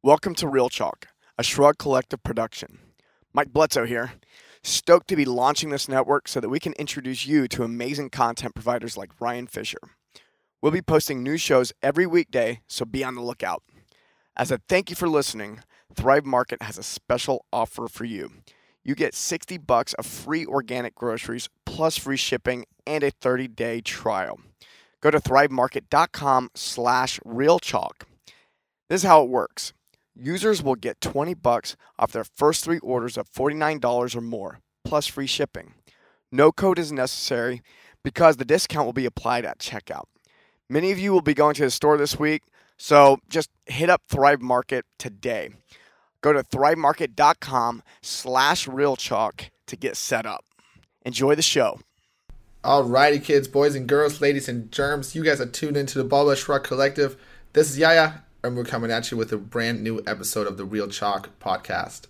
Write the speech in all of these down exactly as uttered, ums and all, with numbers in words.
Welcome to Real Chalk, a Shrug Collective production. Mike Bledsoe here. Stoked to be launching this network so that we can introduce you to amazing content providers like Ryan Fisher. We'll be posting new shows every weekday, so be on the lookout. As a thank you for listening, Thrive Market has a special offer for you. You get sixty bucks of free organic groceries plus free shipping and a thirty-day trial. Go to thrivemarket.com slash realchalk. This is how it works. Users will get twenty bucks off their first three orders of forty-nine dollars or more, plus free shipping. No code is necessary because the discount will be applied at checkout. Many of you will be going to the store this week, so just hit up Thrive Market today. Go to thrivemarket.com slash realchalk to get set up. Enjoy the show. Alrighty, kids, boys and girls, ladies and germs, you guys are tuned into the Ball Shrug Collective. This is Yaya, and we're coming at you with a brand new episode of the Real Chalk podcast.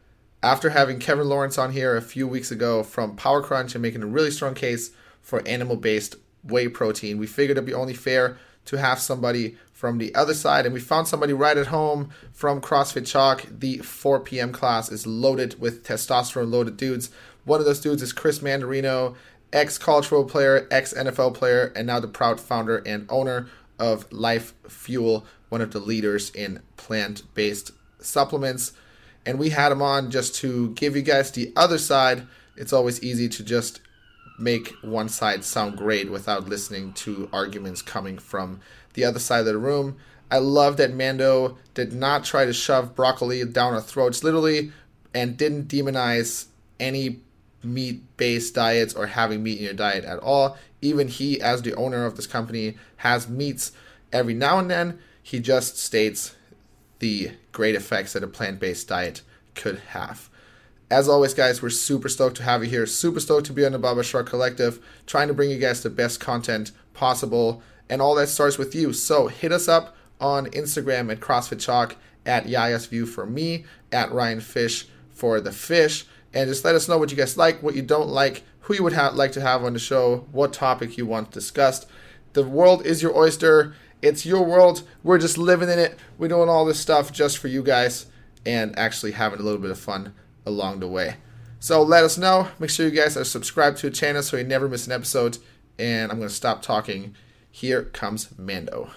After having Kevin Lawrence on here a few weeks ago from Power Crunch and making a really strong case for animal-based whey protein, we figured it'd be only fair to have somebody from the other side, and we found somebody right at home from CrossFit Chalk. The four p.m. class is loaded with testosterone-loaded dudes. One of those dudes is Chris Mandarino, ex-college football player, ex-N F L player, and now the proud founder and owner of Life Fuel, one of the leaders in plant-based supplements. And we had him on just to give you guys the other side. It's always easy to just make one side sound great without listening to arguments coming from the other side of the room. I love that Mando did not try to shove broccoli down our throats, literally, and didn't demonize any meat-based diets or having meat in your diet at all. Even he, as the owner of this company, has meats every now and then. He just states the great effects that a plant-based diet could have. As always, guys, we're super stoked to have you here. Super stoked to be on the Baba Shrug Collective, trying to bring you guys the best content possible. And all that starts with you. So hit us up on Instagram at CrossFit Chalk, at Yaya's View for me, at Ryan Fish for the fish. And just let us know what you guys like, what you don't like, who you would ha- like to have on the show, what topic you want discussed. The world is your oyster. It's your world. We're just living in it. We're doing all this stuff just for you guys and actually having a little bit of fun along the way. So let us know. Make sure you guys are subscribed to the channel so you never miss an episode. And I'm going to stop talking. Here comes Mando.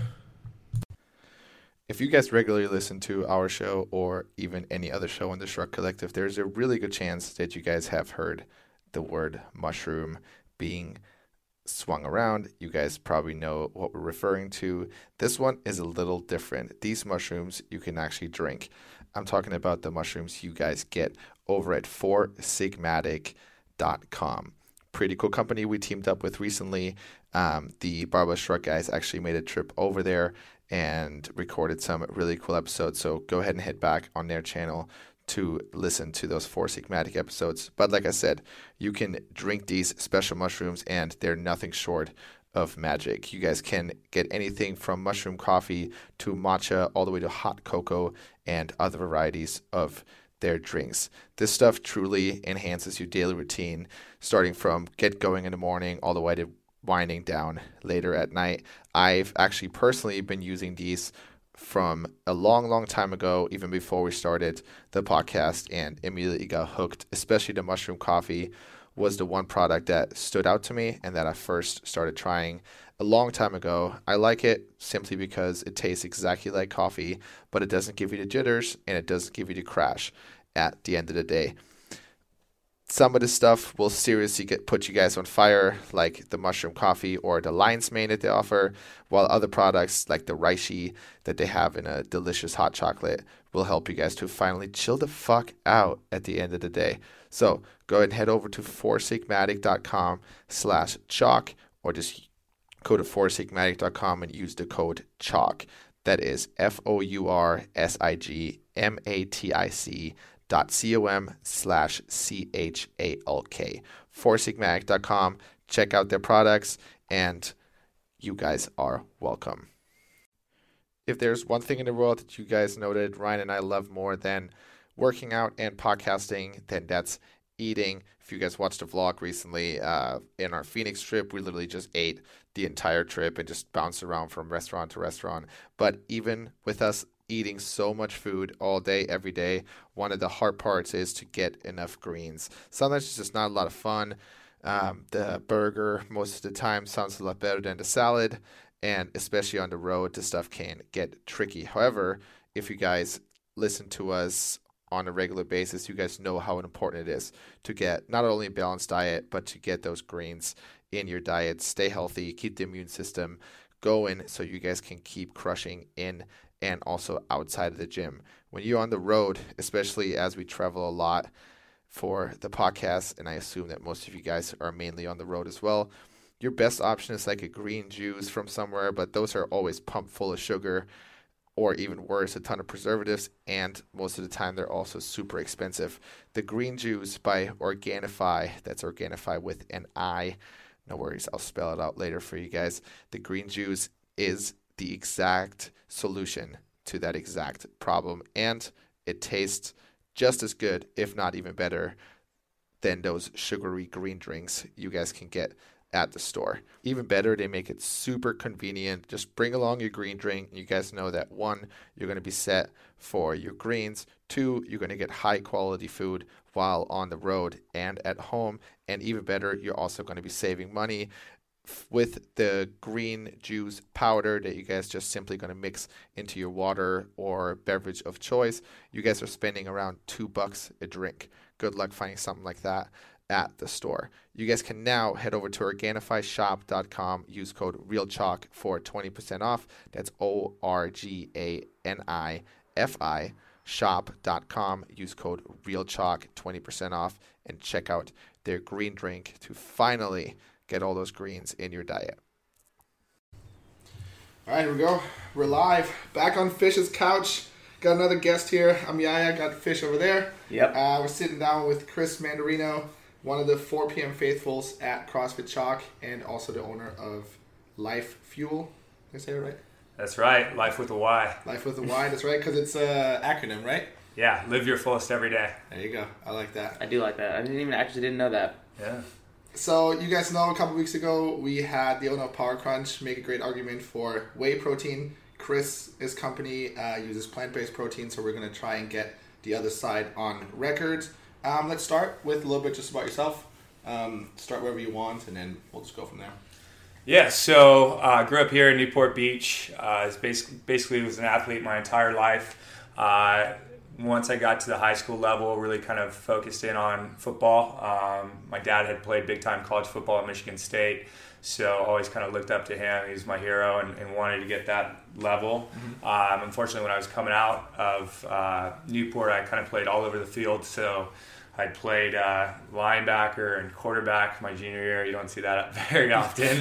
If you guys regularly listen to our show or even any other show in the Shrug Collective, there's a really good chance that you guys have heard the word mushroom being swung around. You guys probably know what we're referring to. This one is a little different. These mushrooms you can actually drink. I'm talking about the mushrooms you guys get over at four sigmatic dot com. Pretty cool company we teamed up with recently. Um, the Barbara Shrug guys actually made a trip over there and recorded some really cool episodes. So go ahead and head back on their channel to listen to those Four Sigmatic episodes. But like I said, you can drink these special mushrooms and they're nothing short of magic. You guys can get anything from mushroom coffee to matcha all the way to hot cocoa and other varieties of their drinks. This stuff truly enhances your daily routine, starting from get going in the morning all the way to winding down later at night. I've actually personally been using these from a long, long time ago, even before we started the podcast, and immediately got hooked. Especially the mushroom coffee was the one product that stood out to me and that I first started trying a long time ago. I like it simply because it tastes exactly like coffee, but it doesn't give you the jitters and it doesn't give you the crash at the end of the day. Some of this stuff will seriously get put you guys on fire, like the mushroom coffee or the lion's mane that they offer, while other products like the reishi that they have in a delicious hot chocolate will help you guys to finally chill the fuck out at the end of the day. So go ahead and head over to four sigmatic dot com slash chalk, or just go to four sigmatic dot com and use the code chalk. That is F O U R S I G M A T I C dot com slash C H A L K. four sigmatic dot com. Check out their products, and you guys are welcome. If there's one thing in the world that you guys know that Ryan and I love more than working out and podcasting, then that's eating. If you guys watched the vlog recently, uh, in our Phoenix trip, we literally just ate the entire trip and just bounced around from restaurant to restaurant. But even with us eating so much food all day, every day. One of the hard parts is to get enough greens. Sometimes it's just not a lot of fun. Um, the burger, most of the time, sounds a lot better than the salad. And especially on the road, the stuff can get tricky. However, if you guys listen to us on a regular basis, you guys know how important it is to get not only a balanced diet, but to get those greens in your diet, stay healthy, keep the immune system going so you guys can keep crushing in and also outside of the gym. When you're on the road, especially as we travel a lot for the podcast, and I assume that most of you guys are mainly on the road as well, your best option is like a green juice from somewhere, but those are always pumped full of sugar, or even worse, a ton of preservatives, and most of the time they're also super expensive. The green juice by Organifi, that's Organifi with an I, no worries, I'll spell it out later for you guys. The green juice is the exact solution to that exact problem, and it tastes just as good, if not even better, than those sugary green drinks you guys can get at the store. Even better, they make it super convenient. Just bring along your green drink. You guys know that one, you're going to be set for your greens. Two, you're going to get high quality food while on the road and at home. And even better, you're also going to be saving money with the green juice powder that you guys just simply going to mix into your water or beverage of choice. You guys are spending around two bucks a drink. Good luck finding something like that at the store. You guys can now head over to Organifi Shop dot com, use code REALCHALK for twenty percent off. That's O R G A N I F I shop dot com, use code REALCHALK, twenty percent off, and check out their green drink to finally get all those greens in your diet. All right, here we go. We're live, back on Fish's couch. Got another guest here. I'm Yaya, got Fish over there. Yep. Uh, we're sitting down with Chris Mandarino, one of the four p.m. faithfuls at CrossFit Chalk, and also the owner of Life Fuel. Did I say it right? That's right. Life with a Y. Life with a Y, that's right, because it's an acronym, right? Yeah, live your fullest every day. There you go. I like that. I do like that. I didn't even actually didn't know that. Yeah. So you guys know a couple weeks ago we had the owner of Power Crunch make a great argument for whey protein. Chris, his company, uh, uses plant-based protein, so we're going to try and get the other side on record. Um, let's start with a little bit just about yourself. Um, start wherever you want, and then we'll just go from there. Yeah, so I uh, grew up here in Newport Beach. Uh, was basically, basically was an athlete my entire life. Uh, once I got to the high school level, really kind of focused in on football. Um, my dad had played big-time college football at Michigan State, so always kind of looked up to him. He was my hero and, and wanted to get that level. Mm-hmm. Um, unfortunately, when I was coming out of uh, Newport, I kind of played all over the field, so I played uh, linebacker and quarterback my junior year. You don't see that very often.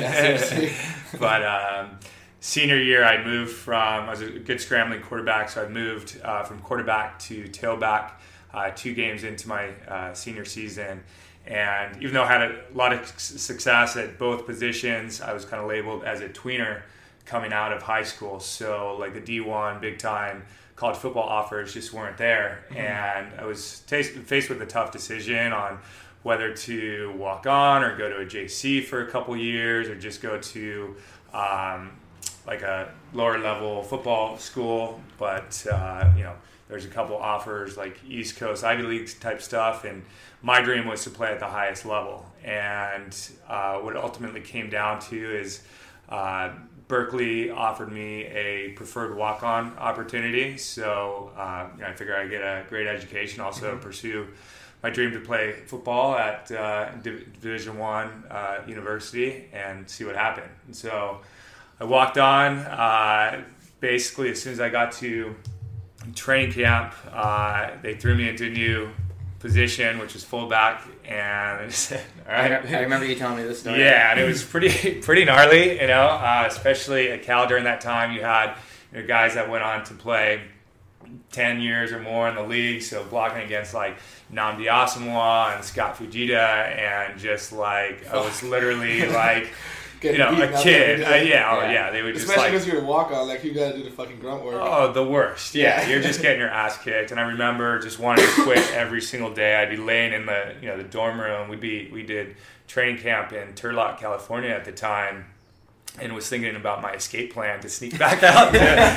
But um, senior year, I moved from, I was a good scrambling quarterback, so I moved uh, from quarterback to tailback uh, two games into my uh, senior season. And even though I had a lot of success at both positions, I was kind of labeled as a tweener coming out of high school. So like the D one, big time college football offers just weren't there. Mm-hmm. And I was t- faced with a tough decision on whether to walk on or go to a J C for a couple years or just go to um, like a lower level football school. But, uh, you know, there's a couple offers like East Coast Ivy League type stuff. And my dream was to play at the highest level. And uh, what it ultimately came down to is uh, Berkeley offered me a preferred walk-on opportunity. So uh, you know, I figured I'd get a great education, also mm-hmm. pursue my dream to play football at uh, Division One uh, university and see what happened. And so I walked on. Uh, basically, as soon as I got to training camp, uh, they threw me into a new position, which was fullback, and I said, all right. I remember you telling me this story. Yeah, and it was pretty pretty gnarly, you know, uh, especially at Cal during that time. You had you know, guys that went on to play ten years or more in the league, so blocking against like Nnamdi Asamoah and Scott Fujita, and just like I was literally like you know a kid. Uh, yeah, yeah, oh, yeah, they would just especially like because you're a walk on, like you got to do the fucking grunt work. Oh, the worst. Yeah, you're just getting your ass kicked. And I remember just wanting to quit every single day. I'd be laying in the you know the dorm room. We'd be we did training camp in Turlock, California at the time. and was thinking about my escape plan to sneak back out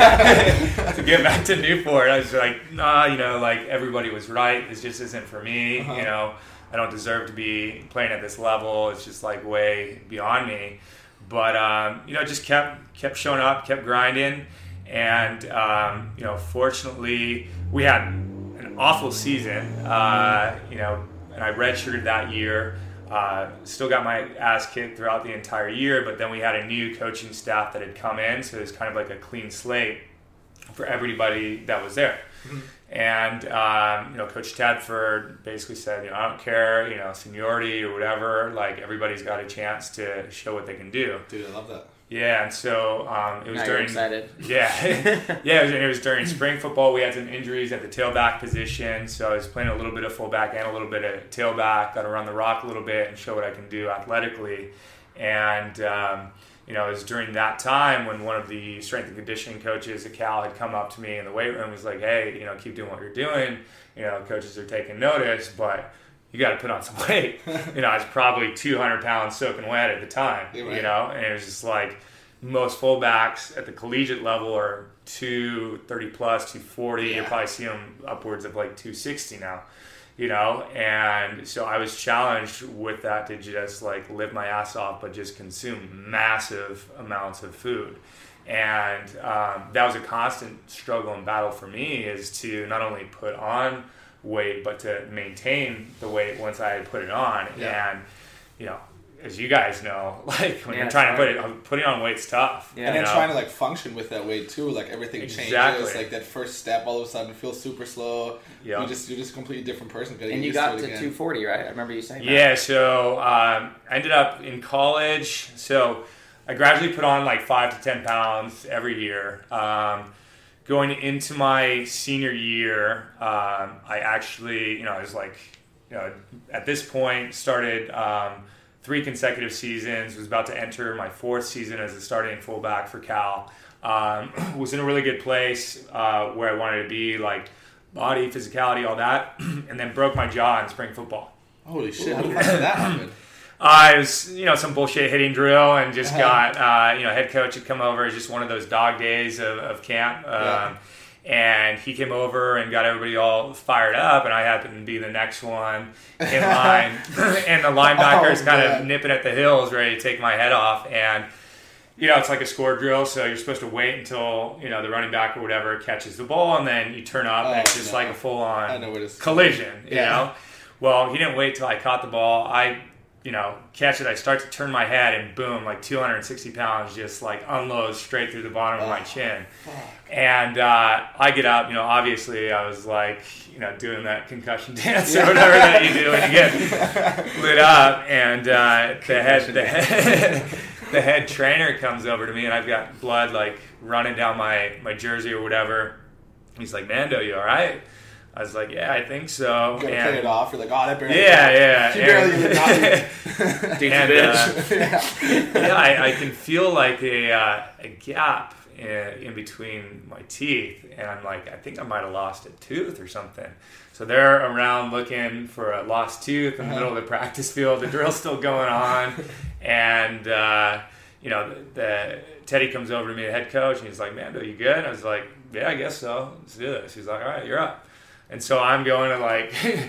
to, to get back to Newport. I was like, nah, you know, like everybody was right. This just isn't for me. Uh-huh. You know, I don't deserve to be playing at this level. It's just like way beyond me. But, um, you know, just kept, kept showing up, kept grinding. And, um, you know, fortunately we had an awful season, uh, you know, and I redshirted that year. Uh, still got my ass kicked throughout the entire year, but then we had a new coaching staff that had come in, so it was kind of like a clean slate for everybody that was there. Mm-hmm. And um, you know, Coach Tedford basically said, you know, I don't care, you know, seniority or whatever. Like everybody's got a chance to show what they can do. Dude, I love that. Yeah, and so um, it was now during. You're excited. Yeah, yeah, it was, it was during spring football. We had some injuries at the tailback position, so I was playing a little bit of fullback and a little bit of tailback. Got to run the rock a little bit and show what I can do athletically. And um, you know, it was during that time when one of the strength and conditioning coaches at Cal had come up to me in the weight room and was like, "Hey, you know, keep doing what you're doing. You know, coaches are taking notice, but you got to put on some weight." You know, I was probably two hundred pounds soaking wet at the time, yeah, right. You know, and it was just like most fullbacks at the collegiate level are two thirty plus, two forty. Yeah. You'll probably see them upwards of like two sixty now, you know, and so I was challenged with that to just like live my ass off, but just consume massive amounts of food. And um, that was a constant struggle and battle for me, is to not only put on weight, but to maintain the weight once I had put it on. Yeah. And, you know, as you guys know, like when yeah, you're trying to put it, putting on weight's tough. Yeah. And then know? trying to like function with that weight too, like everything exactly. changes. Like that first step, all of a sudden feels super slow. Yeah. You just you're just a completely different person. And you got to, to two forty, right? I remember you saying that. Yeah. So um, I ended up in college. So I gradually put on like five to ten pounds every year. Um, Going into my senior year, um, I actually, you know, I was like, you know, at this point started um, three consecutive seasons, was about to enter my fourth season as a starting fullback for Cal. Um, was in a really good place uh, where I wanted to be, like body, physicality, all that, and then broke my jaw in spring football. Holy shit, how did that happen? Uh, it was, you know, some bullshit hitting drill, and just got, uh, you know, head coach had come over. It was just one of those dog days of, of camp. Um, yeah. And he came over and got everybody all fired up, and I happened to be the next one in line. And the linebacker's oh, kind man. of nipping at the heels, ready to take my head off. And, you know, it's like a score drill, so you're supposed to wait until, you know, the running back or whatever catches the ball, and then you turn up, oh, and it's just no. like a full-on collision, you yeah. know? Well, he didn't wait till I caught the ball. I... you know, catch it, I start to turn my head, and boom, like two hundred sixty pounds just like unloads straight through the bottom of my chin. And uh, I get up, you know, obviously I was like, you know, doing that concussion dance or whatever that you do when you get lit up. And uh, the head, the head, the head trainer comes over to me, and I've got blood like running down my, my jersey or whatever. He's like, "Mando, you all right?" I was like, "Yeah, I think so." You gotta and, play it off. You're like, "Oh, that barely." Yeah, yeah. She barely even got me. And uh, yeah, yeah I, I can feel like a uh, a gap in, in between my teeth, and I'm like, I think I might have lost a tooth or something. So they're around looking for a lost tooth in the uh-huh. middle of the practice field. The drill's still going on, and uh, you know, the, the Teddy comes over to me, the head coach, and he's like, "Mando, you good?" I was like, "Yeah, I guess so. Let's do this." He's like, "All right, you're up." And so I'm going to like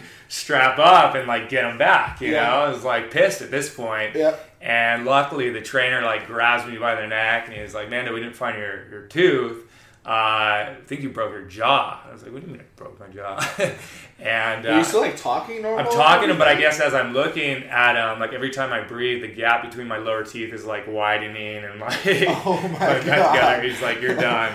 strap up and like get him back, you yeah. know. I was like pissed at this point. Yeah. And luckily the trainer like grabs me by the neck, and he was like, "Mando, we didn't find your, your tooth. Uh, I think you broke your jaw." I was like, "What do you mean I broke my jaw?" And uh, are you still like talking normal? I'm talking to him, but I guess as I'm looking at him, like every time I breathe, the gap between my lower teeth is like widening and like oh my God. Together. He's like, "You're done."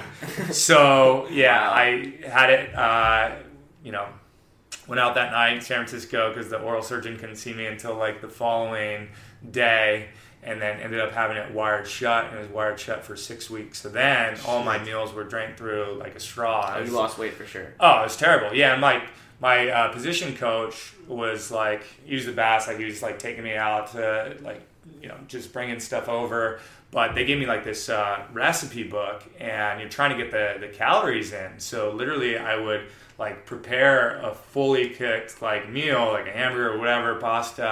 So yeah, I had it. Uh, you know, went out that night in San Francisco because the oral surgeon couldn't see me until like the following day, and then ended up having it wired shut, and it was wired shut for six weeks. So then all my meals were drank through like a straw. Oh, you lost weight for sure. Oh, it was terrible. Yeah, and my my uh, position coach was like, he was the best. Like he was like taking me out to like, you know, just bringing stuff over. But they gave me like this uh, recipe book, and you're trying to get the, the calories in. So literally I would like prepare a fully cooked like meal, like a hamburger or whatever, pasta,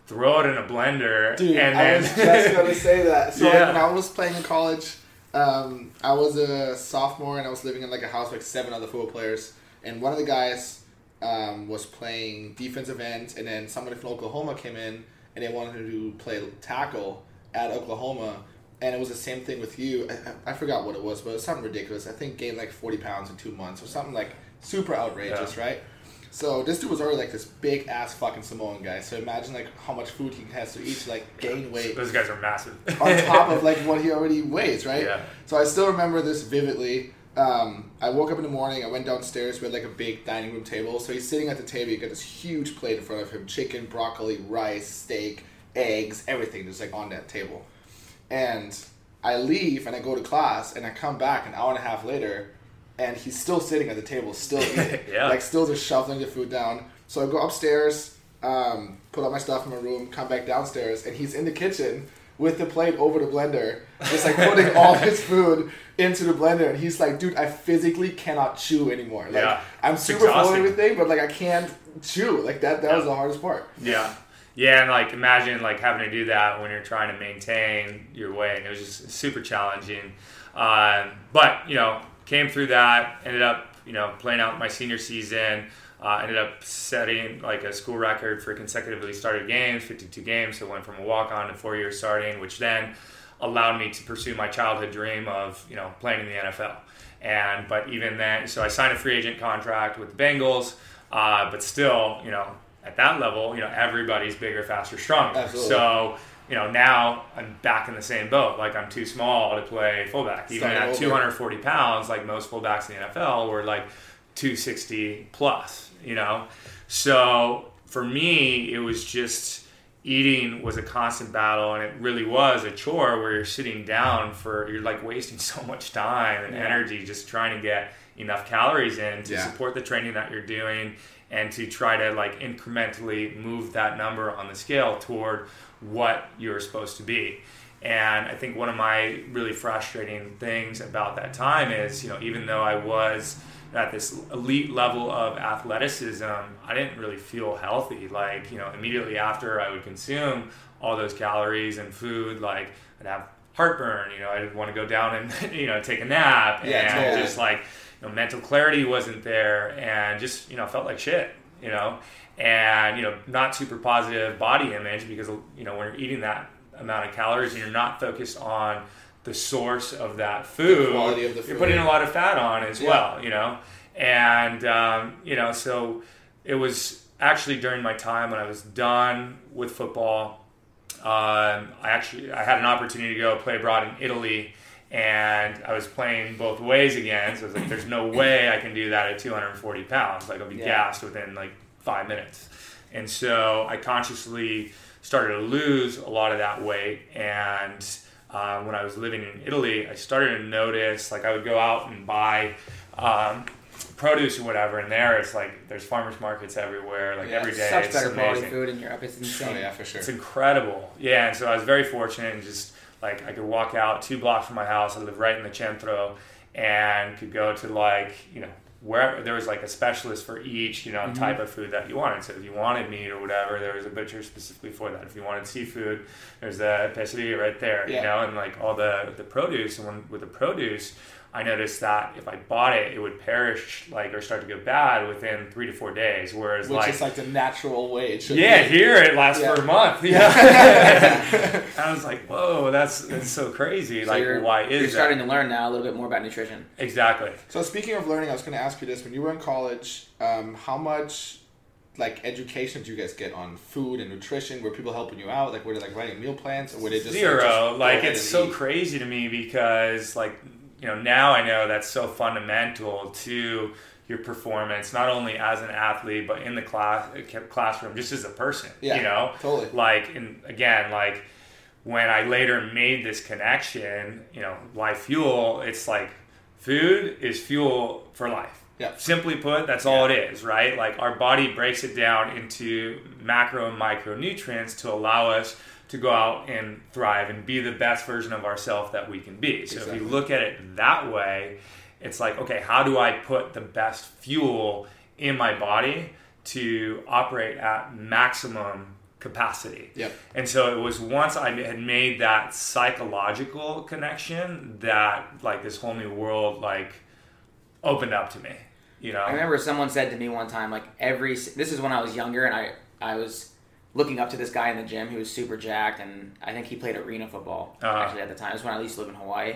throw it in a blender. Dude, and I then was just going to say that. So Yeah. like, when I was playing in college, um, I was a sophomore and I was living in like a house with like seven other football players. And one of the guys um, was playing defensive end, and then somebody from Oklahoma came in and they wanted to play tackle at Oklahoma. And it was the same thing with you. I, I forgot what it was, but it was something ridiculous. I think gained like forty pounds in two months or something like super outrageous, Yeah. right? So this dude was already like this big ass fucking Samoan guy. So imagine like how much food he has to eat to like gain weight those guys are massive. on top of like what he already weighs, right? Yeah. So I still remember this vividly. Um, I woke up in the morning. I went downstairs. We had like a big dining room table. So he's sitting at the table. He got this huge plate in front of him: chicken, broccoli, rice, steak, eggs, everything just like on that table. And I leave and I go to class and I come back an hour and a half later. And he's still sitting at the table, still eating. Yeah. Like, still just shoveling the food down. So I go upstairs, um, put all my stuff in my room, come back downstairs, and he's in the kitchen with the plate over the blender, just, like, putting all his food into the blender. And he's like, dude, I physically cannot chew anymore. Like, Yeah. I'm It's super full of exhausting. everything, but, like, I can't chew. Like, that, that Yeah. was the hardest part. Yeah. Yeah, and like imagine like having to do that when you're trying to maintain your weight. It was just super challenging. Um, but, you know, came through that, ended up, you know, playing out my senior season, uh, ended up setting like a school record for consecutively started games, fifty-two games. So went from a walk-on to four years starting, which then allowed me to pursue my childhood dream of, you know, playing in the N F L. And, but even then, so I signed a free agent contract with the Bengals, uh, but still, you know, at that level, you know, everybody's bigger, faster, stronger. Absolutely. So, you know, now I'm back in the same boat. Like, I'm too small to play fullback. Even Starting at over. two hundred forty pounds, like most fullbacks in the N F L were like two sixty plus, you know? So for me, it was just eating was a constant battle, and it really was a chore where you're sitting down for, you're like wasting so much time and Yeah. energy just trying to get enough calories in to Yeah. support the training that you're doing and to try to like incrementally move that number on the scale toward what you're supposed to be. And I think one of my really frustrating things about that time is, you know, even though I was at this elite level of athleticism, I didn't really feel healthy. Like, you know, immediately after I would consume all those calories and food, like I'd have heartburn, you know, I'd want to go down and, you know, take a nap, Yeah, and totally. just like, you know, mental clarity wasn't there, and just, you know, felt like shit, you know, and, you know, not super positive body image because, you know, when you're eating that amount of calories and you're not focused on the source of that food, quality of the you're food. putting a lot of fat on as Yeah. well, you know, and, um, you know, so it was actually during my time when I was done with football, um, I actually, I had an opportunity to go play abroad in Italy, and I was playing both ways again. So I was like, there's no way I can do that at two hundred forty pounds. Like, I'll be Yeah. gassed within like five minutes. And so I consciously started to lose a lot of that weight. And uh, when I was living in Italy, I started to notice, like, I would go out and buy um, produce or whatever, and there it's like there's farmers markets everywhere, like Yeah, every day. Such It's better quality amazing. food in Europe. It's insane. Oh, yeah, for sure. It's incredible. Yeah, and so I was very fortunate, and just like I could walk out two blocks from my house. I live right in the centro, and could go to like, you know, wherever there was like a specialist for each, you know, Mm-hmm. type of food that you wanted. So if you wanted meat or whatever, there was a butcher specifically for that. If you wanted seafood, there's a pizzeria right there, Yeah. you know, and like all the the produce. And when with the produce, I noticed that if I bought it, it would perish, like, or start to go bad within three to four days. Whereas, Which like, is like the natural way it should yeah, be. here it lasts Yeah. for a month. Yeah, I was like, whoa, that's that's so crazy. So like, you're, why is you're that? starting to learn now a little bit more about nutrition. Exactly. So speaking of learning, I was going to ask you this: when you were in college, um, how much like education did you guys get on food and nutrition? Were people helping you out? Like, were they like writing meal plans, or were they just Zero. Like, just go Like, ahead it's and so eat? crazy to me because, like, you know, now I know that's so fundamental to your performance, not only as an athlete, but in the class classroom, just as a person. Yeah, you know, totally. Like, and again, like when I later made this connection, you know, why fuel? It's like food is fuel for life. Yeah. Simply put, that's all it is, right? Like, our body breaks it down into macro and micronutrients to allow us to go out and thrive and be the best version of ourselves that we can be. So Exactly. if we look at it that way, it's like, okay, how do I put the best fuel in my body to operate at maximum capacity. Yep. And so it was once I had made that psychological connection that like this whole new world like opened up to me, you know? I remember someone said to me one time, like every, this is when I was younger and I, I was looking up to this guy in the gym who was super jacked, and I think he played arena football Uh-huh. actually at the time. It was when I used to live in Hawaii.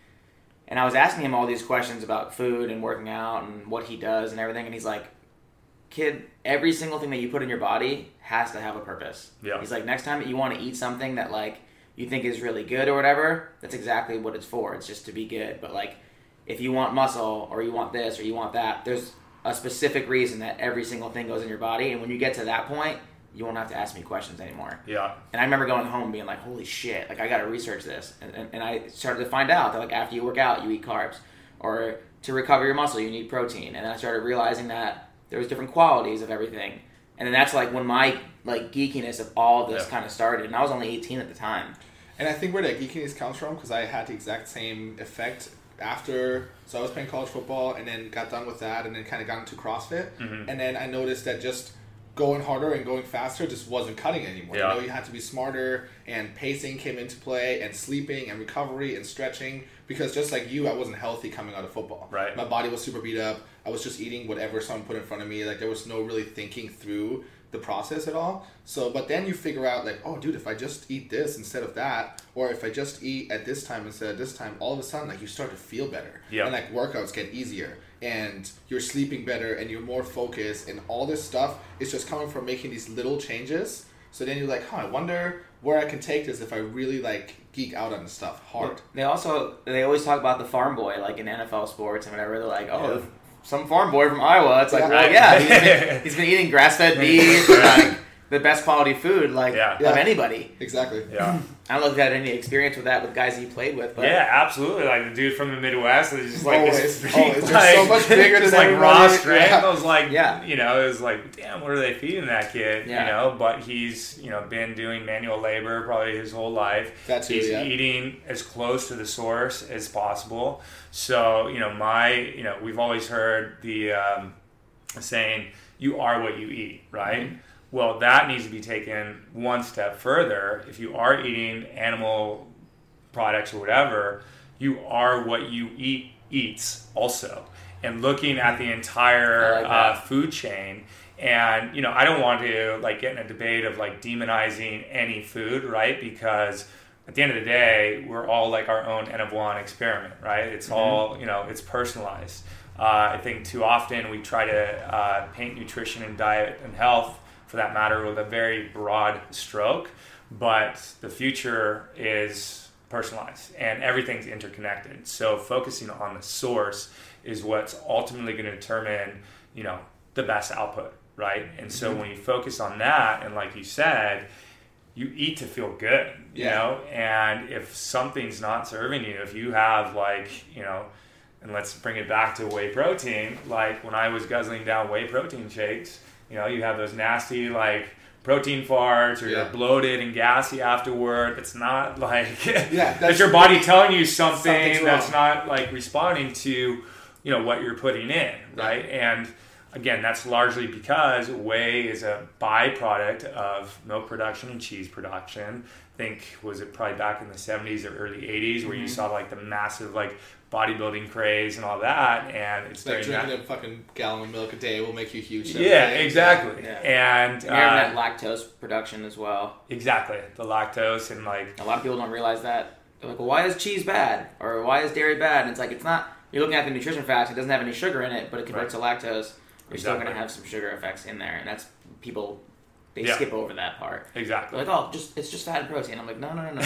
And I was asking him all these questions about food and working out and what he does and everything, and he's like, kid, every single thing that you put in your body has to have a purpose. Yeah. He's like, next time that you want to eat something that like you think is really good or whatever, that's exactly what it's for. It's just to be good. But like, if you want muscle or you want this or you want that, there's a specific reason that every single thing goes in your body. And when you get to that point, you won't have to ask me questions anymore. Yeah. And I remember going home and being like, holy shit, like I got to research this. And, and, and I started to find out that like after you work out, you eat carbs. Or to recover your muscle, you need protein. And then I started realizing that there was different qualities of everything. And then that's like when my like geekiness of all of this Yeah. kind of started. And I was only eighteen at the time. And I think where that geekiness comes from, because I had the exact same effect after, so I was playing college football and then got done with that and then kind of got into CrossFit. Mhm. And then I noticed that just going harder and going faster just wasn't cutting anymore. Yeah. You know, you had to be smarter, and pacing came into play, and sleeping and recovery and stretching, because just like you, I wasn't healthy coming out of football. Right. My body was super beat up. I was just eating whatever someone put in front of me. Like there was no really thinking through the process at all. So, but then you figure out like, oh dude, if I just eat this instead of that, or if I just eat at this time instead of this time, all of a sudden like you start to feel better. Yeah. And like workouts get easier, and you're sleeping better, and you're more focused, and all this stuff is just coming from making these little changes. So then you're like, huh, I wonder where I can take this if I really like geek out on this stuff hard. They also, they always talk about the farm boy, like in N F L sports and whatever. They're like, oh, Yeah. some farm boy from Iowa. It's like, Yeah. well, yeah, he's been, he's been eating grass-fed beef, and, like the best quality food, like Yeah. of Yeah. anybody. Exactly. Yeah. I don't know if you had any experience with that with guys that you played with, but Yeah, absolutely. Like the dude from the Midwest is just like Always. this Always. freak, They're so much bigger just than like raw everybody. strength. Yeah. I was like, Yeah. you know, it was like, damn, what are they feeding that kid? Yeah. You know, but he's, you know, been doing manual labor probably his whole life. That too, he's yeah. eating as close to the source as possible. So, you know, my, you know, we've always heard the um, saying, you are what you eat, right? Mm-hmm. Well, that needs to be taken one step further. If you are eating animal products or whatever, you are what you eat eats also. And looking at the entire I like uh, that. food chain, and you know, I don't want to like get in a debate of like demonizing any food, right? Because at the end of the day, we're all like our own N of one experiment, right? It's all, you know, it's personalized. Uh, I think too often we try to uh, paint nutrition and diet and health, for that matter, with a very broad stroke, but the future is personalized and everything's interconnected. So focusing on the source is what's ultimately going to determine, you know, the best output, right? And so Mm-hmm. when you focus on that, and like you said, you eat to feel good, you Yeah. know, and if something's not serving you, if you have like, you know, and let's bring it back to whey protein, like when I was guzzling down whey protein shakes, you know, you have those nasty like protein farts, or Yeah. you're bloated and gassy afterward. It's not like Yeah, that's that's your body really- telling you something something's that's wrong. not like responding to, you know, what you're putting in, right? And again, that's largely because whey is a byproduct of milk production and cheese production. I think, was it probably back in the seventies or early eighties where you saw like the massive like bodybuilding craze and all that, and it's Like during that. drinking a fucking gallon of milk a day will make you huge. Yeah, exactly. Yeah. And you're having uh, that lactose production as well. exactly the lactose and like A lot of people don't realize that. They're like, well, why is cheese bad? Or why is dairy bad? And it's like, it's not, you're looking at the nutrition facts, it doesn't have any sugar in it, but it converts to lactose. You're still going Exactly. to have some sugar effects in there. And that's, people, they Yeah. skip over that part. exactly. They're like, oh, just it's just fat and protein. I'm like, no, no, no, no.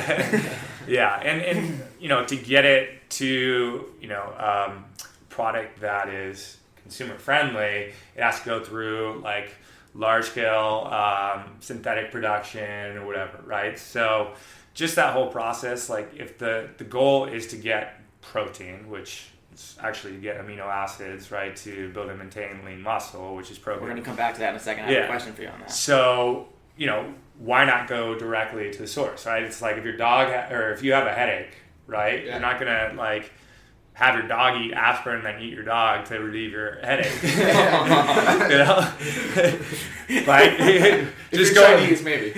Yeah, and and you know, to get it to, you know, um, product that is consumer friendly, it has to go through like large scale um, synthetic production or whatever, right? So just that whole process, like if the the goal is to get protein, which is actually to get amino acids, right, to build and maintain lean muscle, which is We're protein. going to come back to that in a second. I have Yeah. a question for you on that. So, you know, why not go directly to the source, right? It's like if your dog, ha- or if you have a headache, right? Yeah. You're not going to, like, have your dog eat aspirin and then eat your dog to relieve your headache. You know, but just If go. you're Chinese, maybe.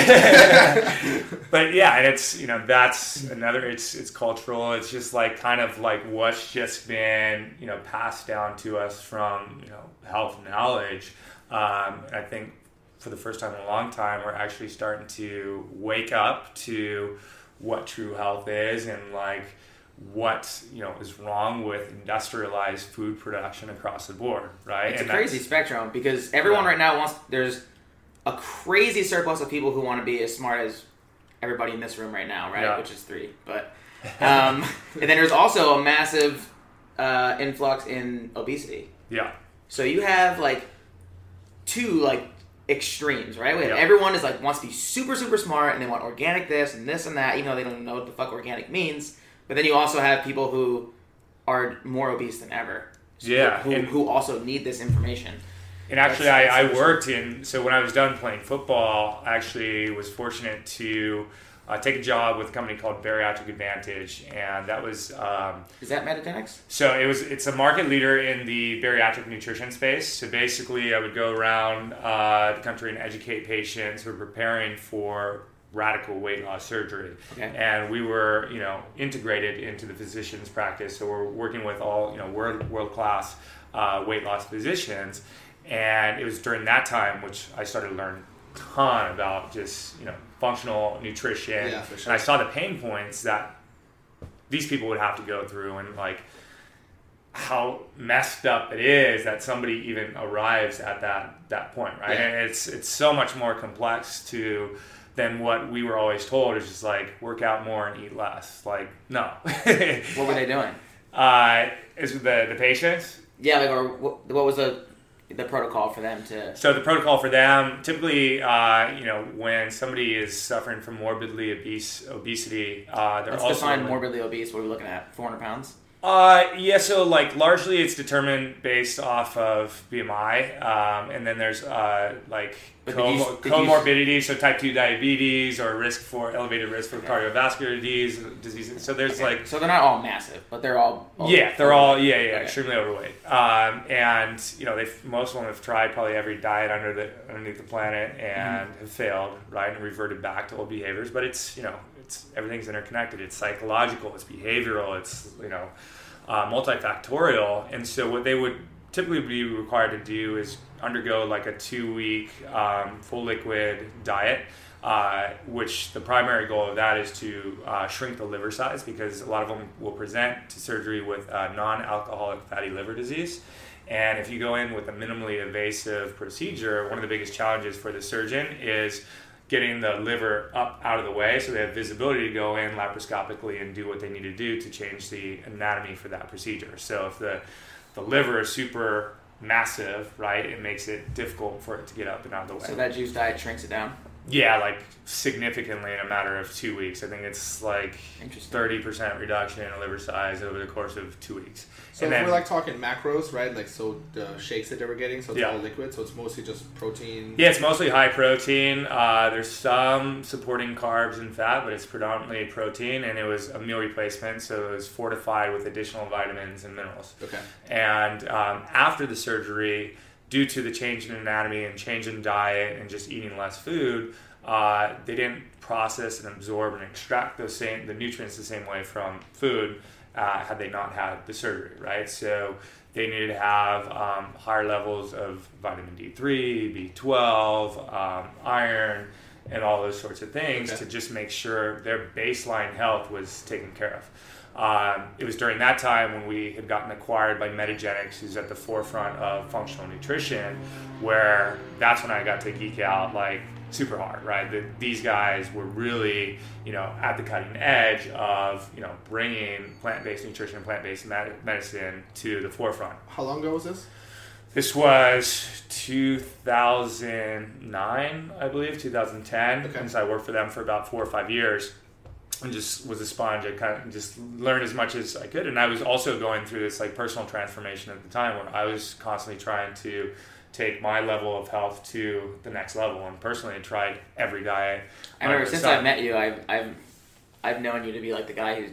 Yeah, but yeah, and it's you know that's another. It's it's cultural. It's just like kind of like what's just been you know passed down to us from you know health knowledge. Um, and I think for the first time in a long time, we're actually starting to wake up to what true health is and like what you know is wrong with industrialized food production across the board, right? It's and a crazy spectrum because everyone Yeah. right now wants. There's a crazy surplus of people who want to be as smart as everybody in this room right now, right? Yeah. Which is three, but um, and then there's also a massive uh, influx in obesity. Yeah, So you have like two like extremes, right? We have Yeah. everyone is like wants to be super super smart and they want organic this and this and that, even though they don't know what the fuck organic means. But then you also have people who are more obese than ever. So Yeah, who, and- who also need this information. and actually, That's- I, that's I worked in. So when I was done playing football, I actually was fortunate to uh, take a job with a company called Bariatric Advantage, and that was. Um, Is that Metagenics? So it was. It's a market leader in the bariatric nutrition space. So basically, I would go around uh, the country and educate patients who are preparing for radical weight loss surgery. Okay. And we were, you know, integrated into the physician's practice. So we're working with all, you know, world world class uh, weight loss physicians. And it was during that time which I started to learn a ton about just, you know, functional nutrition. Yeah, for sure. And I saw the pain points that these people would have to go through and like how messed up it is that somebody even arrives at that that point, right? Yeah. And it's it's so much more complex to than what we were always told. It's just like work out more and eat less. Like no. What were they doing? uh, is the the patients. Yeah, like, or what, what was the the protocol for them to? So the protocol for them, typically, uh, you know, when somebody is suffering from morbidly obese obesity, uh, they're Let's also define morbidly obese. What are we looking at? four hundred pounds? Uh, yeah, so like largely it's determined based off of B M I, um, and then there's uh, like But co- did you- did you- comorbidity, so type two diabetes or risk for elevated risk for cardiovascular disease, diseases. So there's like So they're not all massive, but they're all. all yeah, they're all yeah, yeah, Okay. extremely overweight. Um, and you know, they most of them have tried probably every diet under the underneath the planet and Mm-hmm. have failed, right, and reverted back to old behaviors. But it's you know, it's everything's interconnected. It's psychological, it's behavioral, it's you know, uh, multifactorial. And so what they would typically be required to do is undergo like a two-week um, full liquid diet. Uh, which the primary goal of that is to uh, shrink the liver size because a lot of them will present to surgery with uh, non-alcoholic fatty liver disease. And if you go in with a minimally invasive procedure, one of the biggest challenges for the surgeon is getting the liver up out of the way so they have visibility to go in laparoscopically and do what they need to do to change the anatomy for that procedure. So if the, the liver is super massive, right, it makes it difficult for it to get up and out of the way. So that juice diet shrinks it down. Yeah, like significantly in a matter of two weeks. I think it's like Interesting. thirty percent reduction in liver size over the course of two weeks. So and if then, we're like talking macros, right? Like so the shakes that they were getting, so it's Yeah. all liquid, so it's mostly just protein. yeah, it's mostly high protein. Uh, there's some supporting carbs and fat, but it's predominantly protein. And it was a meal replacement, so it was fortified with additional vitamins and minerals. Okay. And um, after the surgery, due to the change in anatomy and change in diet and just eating less food, uh, they didn't process and absorb and extract those same the nutrients the same way from food uh, had they not had the surgery, right? So they needed to have um, higher levels of vitamin D three, B twelve, um, iron, and all those sorts of things Okay. to just make sure their baseline health was taken care of. Um, it was during that time when we had gotten acquired by Metagenics, who's at the forefront of functional nutrition, where that's when I got to geek out like super hard, right? That these guys were really, you know, at the cutting edge of, you know, bringing plant-based nutrition, plant-based med- medicine to the forefront. How long ago was this? This was two thousand nine, I believe, two thousand ten. Okay. And so I worked for them for about four or five years and just was a sponge. I kind of just learned as much as I could. And I was also going through this like personal transformation at the time where I was constantly trying to take my level of health to the next level. And personally, I tried every diet. I remember under the since sun. I met you, I've I've I've known you to be like the guy who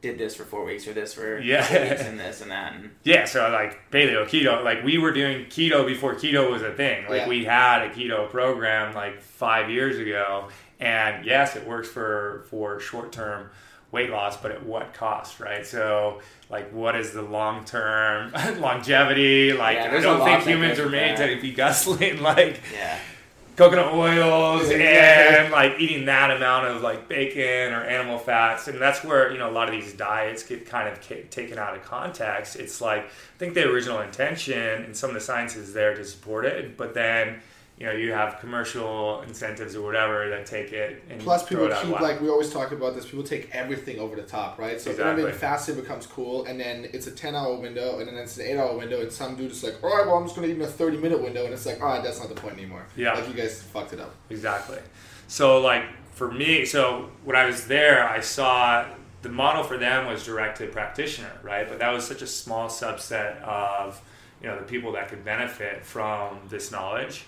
did this for four weeks or this for Yeah. four weeks and this and that. And Yeah, so like paleo, keto, like we were doing keto before keto was a thing. Like Yeah. we had a keto program like five years ago, and yes, it works for for short term weight loss, but at what cost, right? So like, what is the long term longevity? Like, Yeah, I there's a don't lot think that humans goes are with made that. to be guzzling like yeah. coconut oils Yeah, and like eating that amount of like bacon or animal fats. And that's where, you know, a lot of these diets get kind of ca- taken out of context. It's like, I think the original intention and some of the science is there to support it, but then, you know, you have commercial incentives or whatever that take it and Plus, throw people it out of keep, whack. like, we always talk about this, people take everything over the top, right? So Exactly. intermittent fasting becomes cool, and then it's a ten-hour window, and then it's an eight-hour window, and some dude is like, all right, well, I'm just going to eat in a thirty-minute window, and it's like, all right, that's not the point anymore. Yeah. Like, you guys fucked it up. Exactly. So like for me, so when I was there, I saw the model for them was direct to practitioner, right? But that was such a small subset of, you know, the people that could benefit from this knowledge.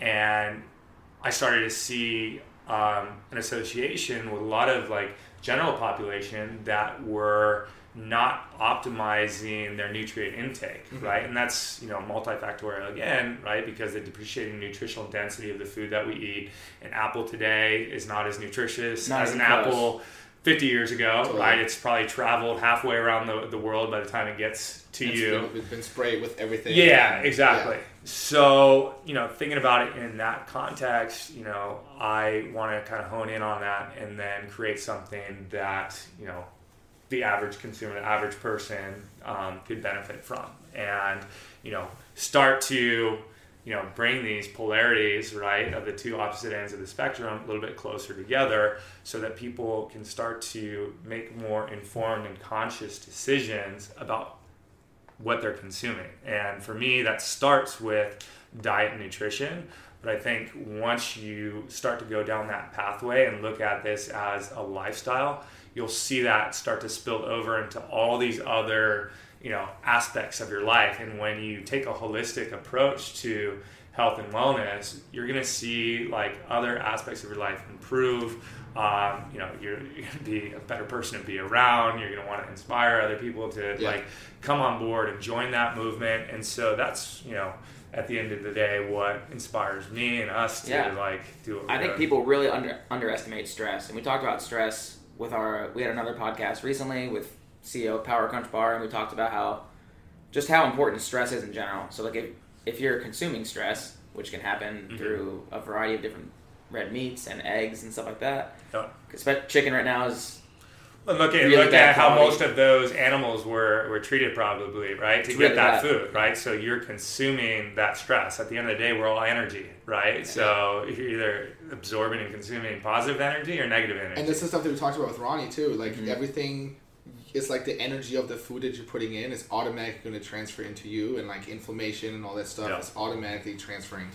And I started to see um, an association with a lot of like general population that were not optimizing their nutrient intake, Mm-hmm. right? And that's, you know, multifactorial again, right? Because the depreciating nutritional density of the food that we eat. An apple today is not as nutritious Not as an even close. apple fifty years ago, Totally. right? It's probably traveled halfway around the, the world by the time it gets to It's you. been, it's been sprayed with everything. Yeah, and- exactly. yeah. So, you know, thinking about it in that context, you know, I want to kind of hone in on that and then create something that, you know, the average consumer, the average person um, could benefit from. And, you know, start to, you know, bring these polarities, right, of the two opposite ends of the spectrum a little bit closer together so that people can start to make more informed and conscious decisions about what they're consuming. And for me, that starts with diet and nutrition. But I think once you start to go down that pathway and look at this as a lifestyle, you'll see that start to spill over into all these other, you know, aspects of your life. And when you take a holistic approach to health and wellness, you're going to see like other aspects of your life improve. Um, you know, you're, you're going to be a better person to be around. You're going to want to inspire other people to Yeah. like come on board and join that movement. And so that's, you know, at the end of the day, what inspires me and us to Yeah. like do what we're I think doing. people really under underestimate stress, and we talked about stress with our. We had another podcast recently with C E O of Power Crunch Bar, and we talked about how just how important stress is in general. So like if if you're consuming stress, which can happen Mhm. through a variety of different red meats and eggs and stuff like that. Yeah. Because chicken right now is And look at really look bad at how quality. most of those animals were, were treated probably, right? To It's get really that bad. food, right? So you're consuming that stress. At the end of the day, we're all energy, right? So you're either absorbing and consuming positive energy or negative energy. And this is something we talked about with Ronnie, too. Like, Mhm. everything is like the energy of the food that you're putting in is automatically going to transfer into you, and like inflammation and all that stuff Yeah. is automatically transferring.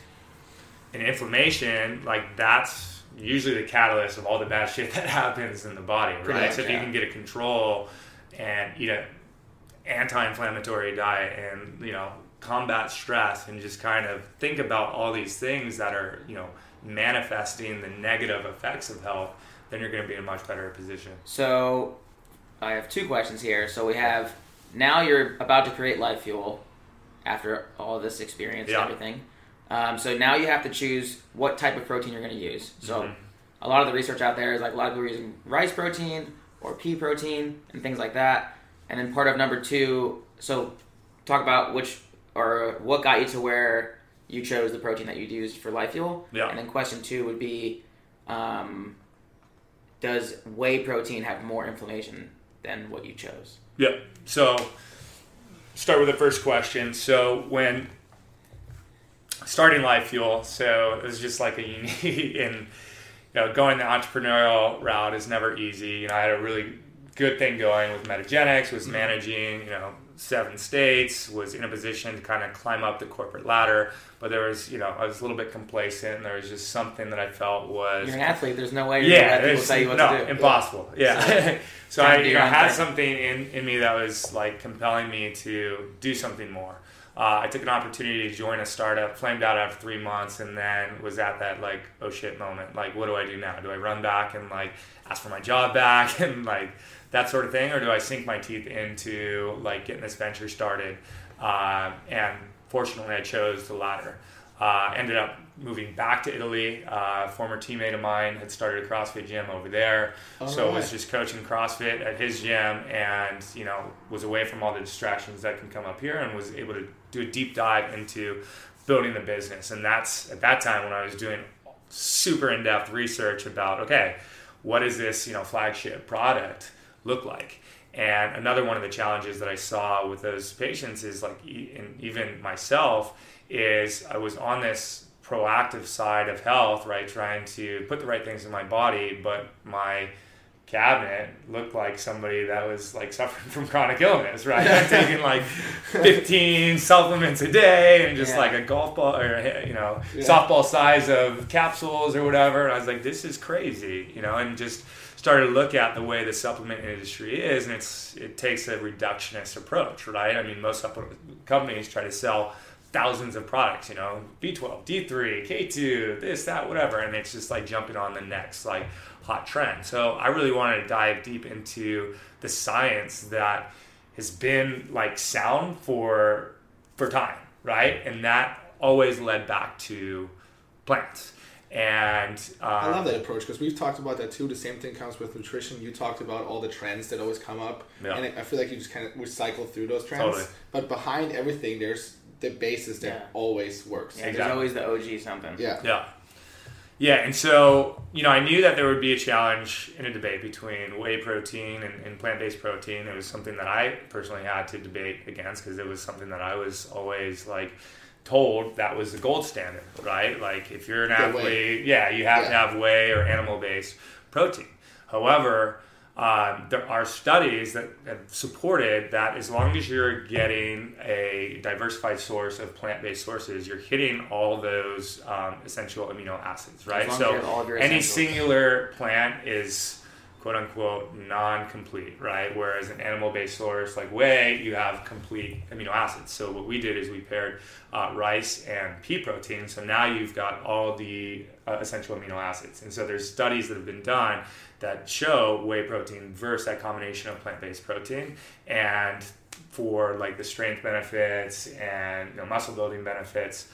And inflammation, like that's usually the catalyst of all the bad shit that happens in the body, Pretty right? much, So if you yeah. can get a control and eat a anti-inflammatory diet and, you know, combat stress and just kind of think about all these things that are, you know, manifesting the negative effects of health, then you're going to be in a much better position. So, I have two questions here. So we have, now you're about to create Life Fuel after all this experience Yeah. and everything. Um, so now you have to choose what type of protein you're going to use. So Mhm. a lot of the research out there is like a lot of people are using rice protein or pea protein and things like that. And then part of number two, so talk about which or what got you to where you chose the protein that you'd used for Life Fuel. Yeah. And then question two would be, um, does whey protein have more inflammation than what you chose? Yeah. So start with the first question. So when starting Life Fuel, so it was just like a unique and you know going the entrepreneurial route is never easy. You know, I had a really good thing going with Metagenics, was managing you know seven states, was in a position to kind of climb up the corporate ladder. But there was you know I was a little bit complacent. And there was just something that I felt was You're an athlete. There's no way you're yeah, going to let people there's- tell you what no, to do. impossible. Yeah. So, Time I to do you your know, own had thing. something in, in me that was like compelling me to do something more. Uh, I took an opportunity to join a startup, flamed out after three months, and then was at that like, oh shit moment. Like, what do I do now? Do I run back and like ask for my job back and like that sort of thing, or do I sink my teeth into like getting this venture started? Uh, and fortunately, I chose the latter. Uh, ended up moving back to Italy. Uh, a former teammate of mine had started a CrossFit gym over there, All so I right. was just coaching CrossFit at his gym, and you know was away from all the distractions that can come up here, and was able to do a deep dive into building the business. And that's at that time when I was doing super in-depth research about, okay, what is this, you know, flagship product look like? And another one of the challenges that I saw with those patients is like, e- and even myself, is I was on this proactive side of health, right, trying to put the right things in my body, but my cabinet looked like somebody that was like suffering from chronic illness, right? I'm taking like fifteen supplements a day and just Yeah. like a golf ball or, you know, Yeah. softball size of capsules or whatever. And I was like, this is crazy, you know, and just started to look at the way the supplement industry is, and it's it takes a reductionist approach, right? I mean, most supplement companies try to sell thousands of products, you know, B twelve, D three, K two, this, that, whatever, and it's just like jumping on the next like hot trend. So I really wanted to dive deep into the science that has been like sound for for time, right? And that always led back to plants. And um, I love that approach because we've talked about that too. The same thing comes with nutrition. You talked about all the trends that always come up, Yeah. and I feel like you just kind of recycle through those trends. Totally. But behind everything, there's the basis that Yeah. always works. Yeah, Exactly. there's always the O G something. Yeah. Yeah. Yeah, and so, you know, I knew that there would be a challenge in a debate between whey protein and, and plant-based protein. It was something that I personally had to debate against because it was something that I was always, like, told that was the gold standard, right? Like, if you're an The athlete, whey. yeah, you have to Yeah. have whey or animal-based protein. However, um, there are studies that have supported that as long as you're getting a diversified source of plant-based sources, you're hitting all those um, essential amino acids, right? long as you So have all of your any essentials. singular plant is quote unquote non-complete, right? Whereas an animal-based source like whey, you have complete amino acids. So what we did is we paired uh, rice and pea protein. So now you've got all the uh, essential amino acids. And so there's studies that have been done that show whey protein versus that combination of plant-based protein, and for like the strength benefits and you know, muscle building benefits,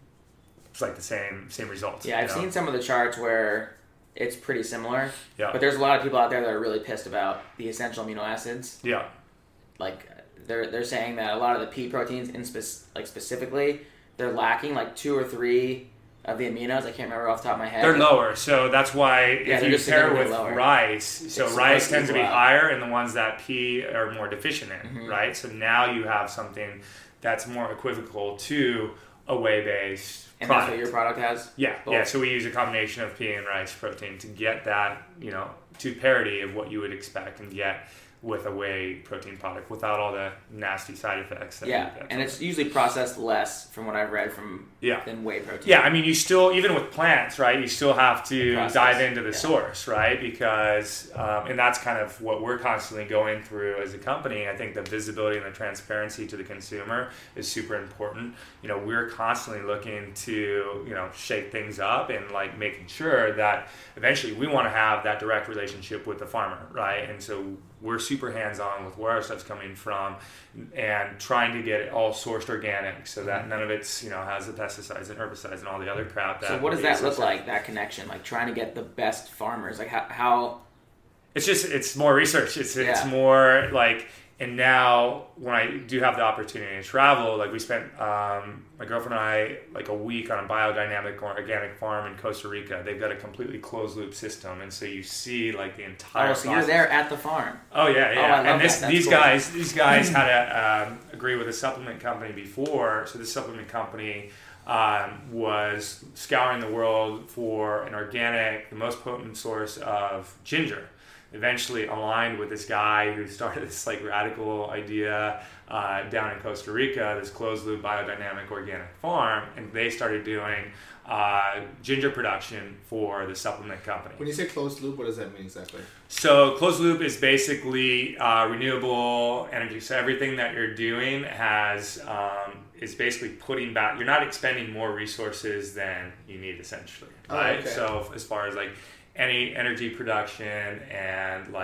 it's like the same same results. Yeah, you I've know? seen some of the charts where it's pretty similar, Yeah. but there's a lot of people out there that are really pissed about the essential amino acids. Yeah. Like they're they're saying that a lot of the pea proteins, in spec- like specifically, they're lacking like two or three of the aminos. I can't remember off the top of my head. They're lower, so that's why Yeah, if they're you just pair significantly with lower. rice, so It's rice supposed to tends to be equal out. higher, and the ones that pea are more deficient in, Mhm. right? So now you have something that's more equivocal to a whey-based And product. that's what your product has? Yeah, Cool. yeah. So we use a combination of pea and rice protein to get that, you know, to parity of what you would expect and get with a whey protein product without all the nasty side effects. That Yeah, you get and from it's usually processed less, from what I've read, from Yeah. than whey protein. Yeah, I mean, you still, even with plants, right, you still have to Process, dive into the yeah. source, right? Because, um, and that's kind of what we're constantly going through as a company. I think the visibility and the transparency to the consumer is super important. You know, we're constantly looking to, you know, shake things up and like making sure that eventually we want to have that direct relationship with the farmer, right? And so we're super hands-on with where our stuff's coming from and trying to get it all sourced organic so that none of it's, you know, has the pesticides and herbicides and all the other crap. That So what does is that look associated. like, that connection? Like trying to get the best farmers? Like how... how It's just, it's more research. It's, it's Yeah. more like, and now when I do have the opportunity to travel, like we spent, um, my girlfriend and I, like a week on a biodynamic or organic farm in Costa Rica. They've got a completely closed loop system. And so you see like the entire oh, so you're process. there at the farm. Oh yeah, yeah. Oh, I love and this, that. That's these cool. guys, these guys had to um, agree with a supplement company before. So this supplement company um, was scouring the world for an organic, the most potent source of ginger. Eventually aligned with this guy who started this like radical idea uh, down in Costa Rica, this closed loop biodynamic organic farm, and they started doing uh, ginger production for the supplement company. When you say closed loop, what does that mean exactly? So closed loop is basically uh, renewable energy. So everything that you're doing has um, is basically putting back. You're not expending more resources than you need, essentially, Oh, right? okay. So as far as like any energy production and like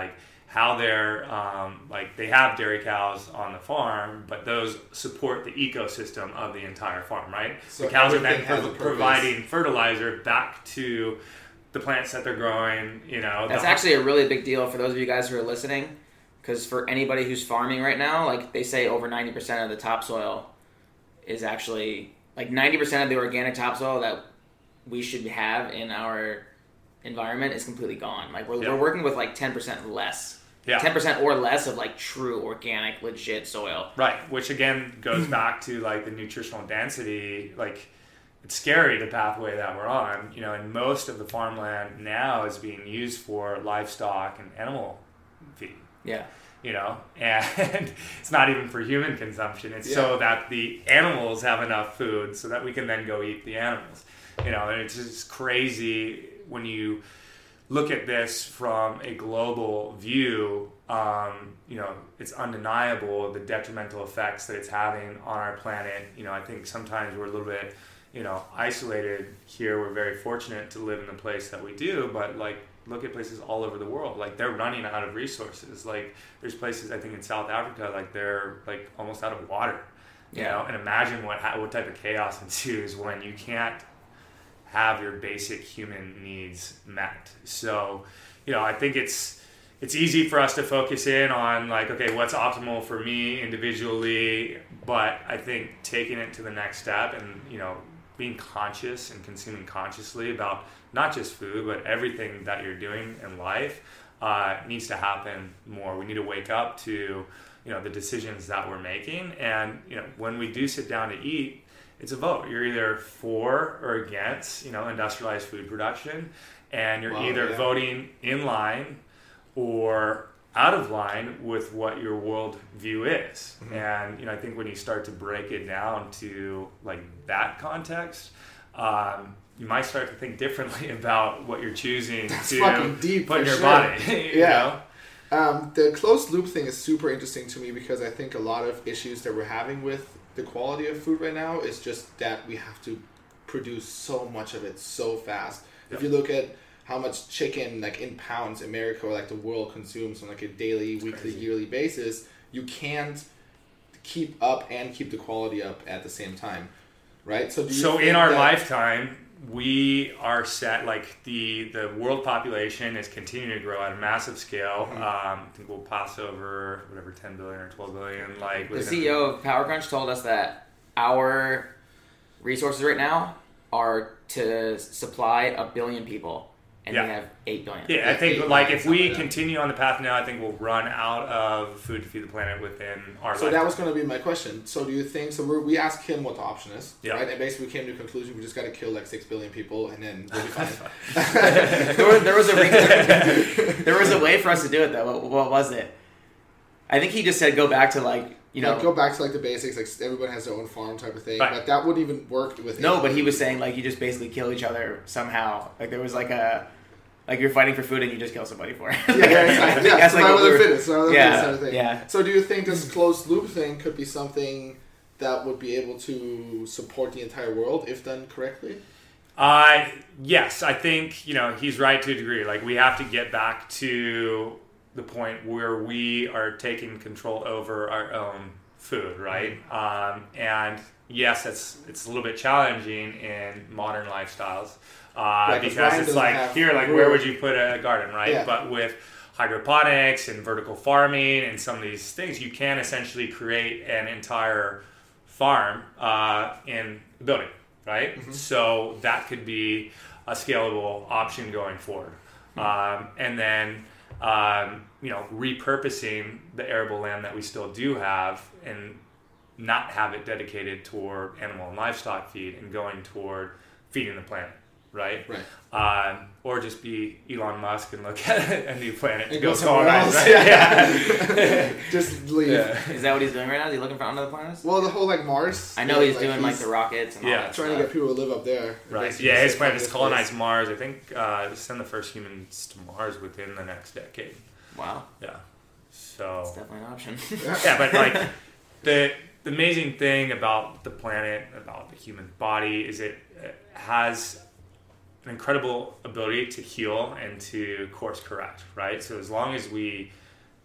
how they're um, like they have dairy cows on the farm, but those support the ecosystem of the entire farm, right? So the cows are everything then has a pro- purpose. providing fertilizer back to the plants that they're growing. You know, That's the, actually a really big deal for those of you guys who are listening, because for anybody who's farming right now, like they say over ninety percent of the topsoil is actually, like ninety percent of the organic topsoil that we should have in our environment is completely gone. Like we're, Yeah. we're working with like ten percent less. Yeah. ten percent or less of like true organic, legit soil. Right, which again goes back to like the nutritional density. Like, it's scary the pathway that we're on. You know, and most of the farmland now is being used for livestock and animal feed. Yeah. You know, and it's not even for human consumption. It's so that the animals have enough food so that we can then go eat the animals. You know, and it's just crazy when you look at this from a global view. Um, you know, it's undeniable the detrimental effects that it's having on our planet. You know, I think sometimes we're a little bit, you know, isolated here. We're very fortunate to live in the place that we do, but like, look at places all over the world. Like, they're running out of resources. Like, there's places, I think, in South Africa, like, they're, like, almost out of water. You Yeah. know? And imagine what what type of chaos ensues when you can't have your basic human needs met. So, you know, I think it's it's easy for us to focus in on, like, okay, what's optimal for me individually, but I think taking it to the next step and, you know, being conscious and consuming consciously about not just food, but everything that you're doing in life uh, needs to happen more. We need to wake up to, you know, the decisions that we're making. And, you know, when we do sit down to eat, it's a vote. You're either for or against, you know, industrialized food production, and you're Wow, either yeah. voting in line or out of line with what your world view is. Mm-hmm. And, you know, I think when you start to break it down to like that context, um, you might start to think differently about what you're choosing That's to fucking deep put in for your sure. body. you Yeah. know? Um, the closed loop thing is super interesting to me because I think a lot of issues that we're having with the quality of food right now is just that we have to produce so much of it so fast. If you look at how much chicken, like in pounds, America or like the world consumes on like a daily, weekly, crazy. yearly basis, you can't keep up and keep the quality up at the same time, right? So, do you So think in our that- lifetime, we are set, like the, the world population is continuing to grow at a massive scale. Mm-hmm. Um, I think we'll pass over whatever ten billion or twelve billion. Like The within- C E O of Power Crunch told us that our resources right now are to supply a billion people, and Yeah. we have eight billion. Yeah, I Eight think billion, like if we something like that. continue on the path now, I think we'll run out of food to feed the planet within our So lifetime. that was going to be my question. So do you think, so we're, we asked him what the option is, Yeah. right? And basically we came to a conclusion, we just got to kill like six billion people and then we'll be fine. there, was, there was a re- there was a way for us to do it though. What, what was it? I think he just said go back to like you know Like, go back to like the basics, like everyone has their own farm type of thing. Right. But that wouldn't even work with no, him. but he was saying like you just basically kill each other somehow. Like there was like a like you're fighting for food and you just kill somebody for it. Yeah, yeah, exactly. Yeah, That's like survival what of the we were- fittest, survival of the yeah, fittest type of thing. yeah. So do you think this closed loop thing could be something that would be able to support the entire world if done correctly? Uh, yes, I think, you know, he's right to a degree. Like, we have to get back to the point where we are taking control over our own food, right? Um, and yes, it's it's a little bit challenging in modern lifestyles uh, Right, 'cause because Ryan it's doesn't like, have here, like, room. where would you put a garden, right? Yeah. But with hydroponics and vertical farming and some of these things, you can essentially create an entire farm uh, in the building, right? Mm-hmm. So that could be a scalable option going forward. Um, and then, um, you know, repurposing the arable land that we still do have and not have it dedicated toward animal and livestock feed and going toward feeding the planet, right? Right. Um, or just be Elon Musk and look at a new planet to And go go somewhere colonize, else. right? Yeah. Just leave. yeah. Is that what he's doing right now? Is he looking for other planets? Well, the whole like Mars. I know thing, he's doing like he's the rockets and all Yeah, that trying to stuff. get people to live up there. Right. Basically Yeah, his just plan find is to this colonize place. Mars. I think uh, send the first humans to Mars within the next decade. Wow, Yeah. So that's definitely an option. yeah, but like the the amazing thing about the planet, about the human body, is it uh, has an incredible ability to heal and to course correct. Right. So as long as we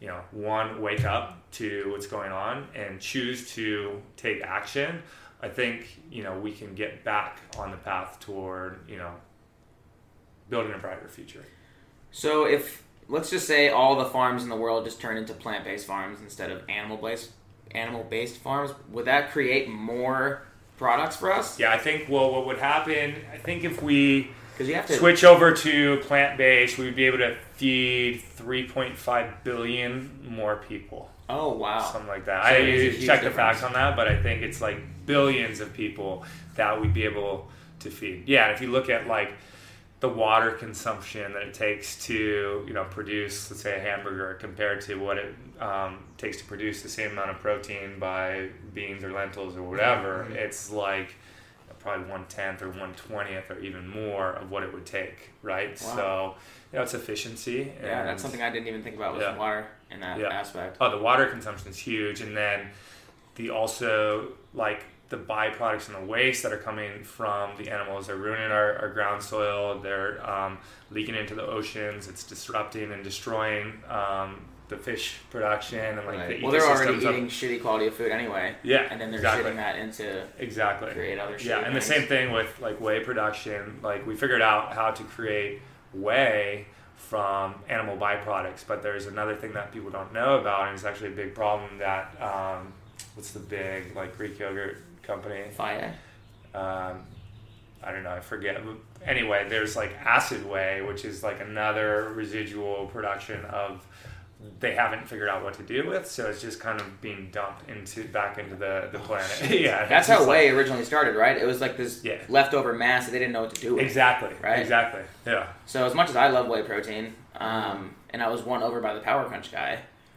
you know, one, wake up to what's going on and choose to take action, I think, you know, we can get back on the path toward, you know, building a brighter future. So if, let's just say all the farms in the world just turn into plant-based farms instead of animal-based animal-based farms, would that create more products for us? Yeah, I think, well, what would happen, I think if we Because you have to switch over to plant-based, we would be able to feed three point five billion more people. Oh, wow. Something like that. So I it is a didn't huge check the difference. facts on that, but I think it's like billions of people that we'd be able to feed. Yeah, and if you look at like the water consumption that it takes to, you know, produce, let's say, a hamburger compared to what it um, takes to produce the same amount of protein by beans or lentils or whatever, Mm-hmm. it's like probably one tenth or one twentieth or even more of what it would take, right? Wow. So, you know, it's efficiency. Yeah, and- that's something I didn't even think about with Yeah. water in that Yeah. aspect. Oh, the water consumption is huge, and then the also like the byproducts and the waste that are coming from the animals. They're ruining our, our ground soil. They're um, leaking into the oceans. It's disrupting and destroying um, the fish production and like Right. the Well, they're already ecosystems of- eating shitty quality of food anyway. Yeah, And then they're exactly. shitting that into Exactly. create other shitty Yeah, and the things. same thing with like whey production. Like we figured out how to create whey from animal byproducts, but there's another thing that people don't know about, and it's actually a big problem. That um, what's the big like Greek yogurt company? Fire. Um, I don't know, I forget. Anyway, there's like acid whey, which is like another residual production of they haven't figured out what to do with, so it's just kind of being dumped into back into the, the planet. Yeah, That's it's how just whey originally started, right? It was like this Yeah. leftover mass that they didn't know what to do with. Exactly. Right? Exactly. Yeah. So as much as I love whey protein, um, and I was won over by the Power Crunch guy,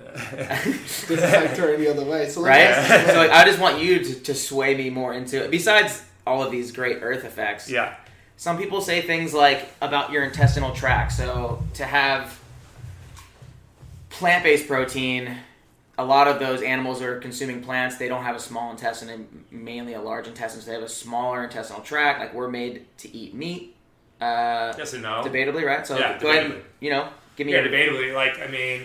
This is like turning the other way. So let right? me ask you- So like, I just want you to, to sway me more into it. Besides all of these great earth effects, Yeah. some people say things like about your intestinal tract. So to have plant-based protein, a lot of those animals are consuming plants. They don't have a small intestine and mainly a large intestine. So they have a smaller intestinal tract. Like we're made to eat meat. Uh, Yes and no. debatably, right? So Yeah, go ahead and, debatably. you know, give me Yeah, your... debatably. Like, I mean,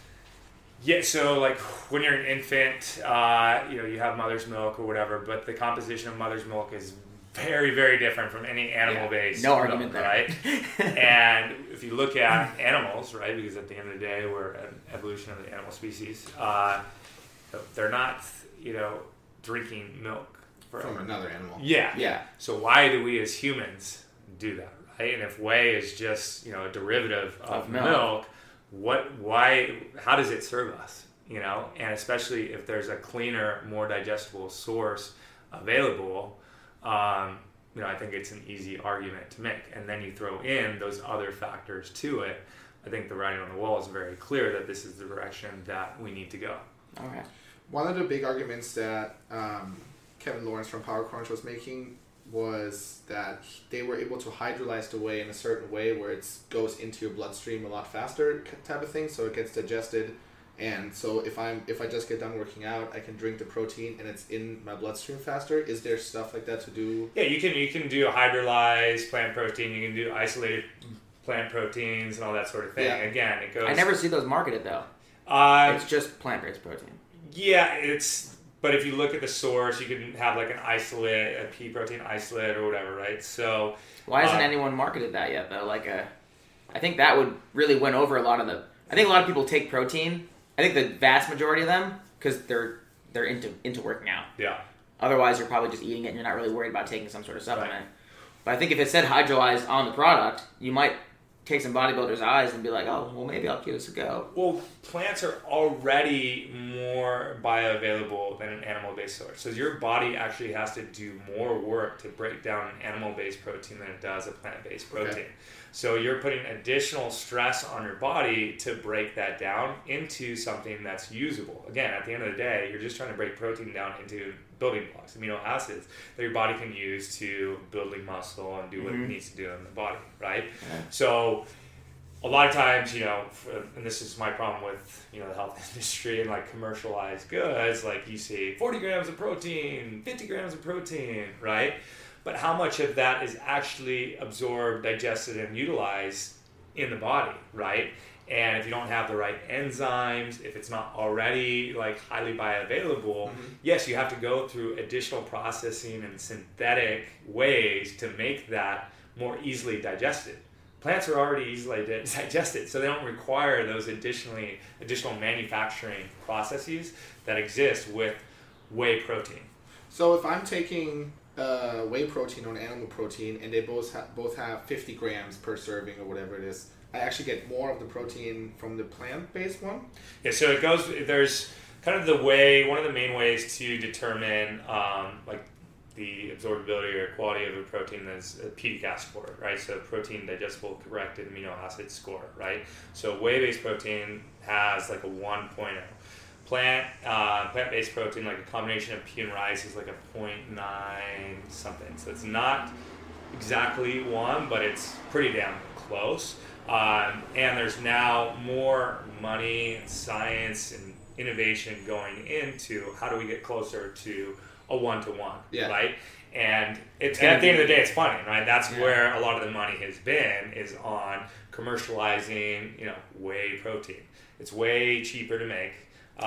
yeah, so like when you're an infant, uh, you know, you have mother's milk or whatever, but the composition of mother's milk is very, very different from any animal-based No milk, argument there. right? And if you look at animals, right, because at the end of the day, we're an evolution of the animal species, uh, they're not, you know, drinking milk forever. from another animal. Yeah. Yeah. So why do we as humans do that, right? And if whey is just, you know, a derivative of, Of milk. milk, what, why, how does it serve us, you know? And especially if there's a cleaner, more digestible source available, um, you know, I think it's an easy argument to make. And then you throw in those other factors to it. I think the writing on the wall is very clear that this is the direction that we need to go. All right. One of the big arguments that um, Kevin Lawrence from Power Crunch was making was that they were able to hydrolyze the whey in a certain way where it goes into your bloodstream a lot faster, type of thing, so it gets digested. And so if I'm if I just get done working out, I can drink the protein and it's in my bloodstream faster. Is there stuff like that to do? Yeah, you can you can do hydrolyzed plant protein. You can do isolated plant proteins and all that sort of thing. Yeah. Again, it goes. I never see those marketed, though. Uh, It's just plant-based protein. yeah, it's. But if you look at the source, you can have like an isolate, a pea protein isolate or whatever, right? So Why hasn't Uh, anyone marketed that yet, though? Like a, I think that would really win over a lot of the... I think a lot of people take protein. I think the vast majority of them, because they're they're into into working out. yeah, Otherwise, you're probably just eating it and you're not really worried about taking some sort of supplement. But I think if it said hydrolyzed on the product, you might take some bodybuilders' eyes and be like, oh, well, maybe I'll give this a go. well, plants are already more bioavailable than an animal-based source. So your body actually has to do more work to break down an animal-based protein than it does a plant-based protein. Okay. So you're putting additional stress on your body to break that down into something that's usable. Again, at the end of the day, you're just trying to break protein down into building blocks, amino acids that your body can use to building muscle and do what Mhm. it needs to do in the body, right? Yeah. So a lot of times, you know, for, and this is my problem with, you know, the health industry and like commercialized goods, like you see forty grams of protein, fifty grams of protein, right? But how much of that is actually absorbed, digested, and utilized in the body, right? And if you don't have the right enzymes, if it's not already like highly bioavailable, mm-hmm. yes, you have to go through additional processing and synthetic ways to make that more easily digested. Plants are already easily digested, so they don't require those additionally additional manufacturing processes that exist with whey protein. So if I'm taking uh, whey protein or animal protein, and they both ha- both have fifty grams per serving or whatever it is, I actually get more of the protein from the plant-based one? Yeah, so it goes, there's kind of the way, one of the main ways to determine um, like the absorbability or quality of a protein is a P D C A S score, right? So protein digestible corrected amino acid score, right? So whey-based protein has like a one point oh. Plant, uh, plant-based protein, like a combination of pea and rice, is like a zero point nine something. So it's not exactly one, but it's pretty damn close. Um, and there's now more money and science and innovation going into how do we get closer to a one-to-one, yeah. right? And it's and at the end of the day, it's funny, right? That's yeah. where a lot of the money has been, is on commercializing, you know, whey protein. It's way cheaper to make.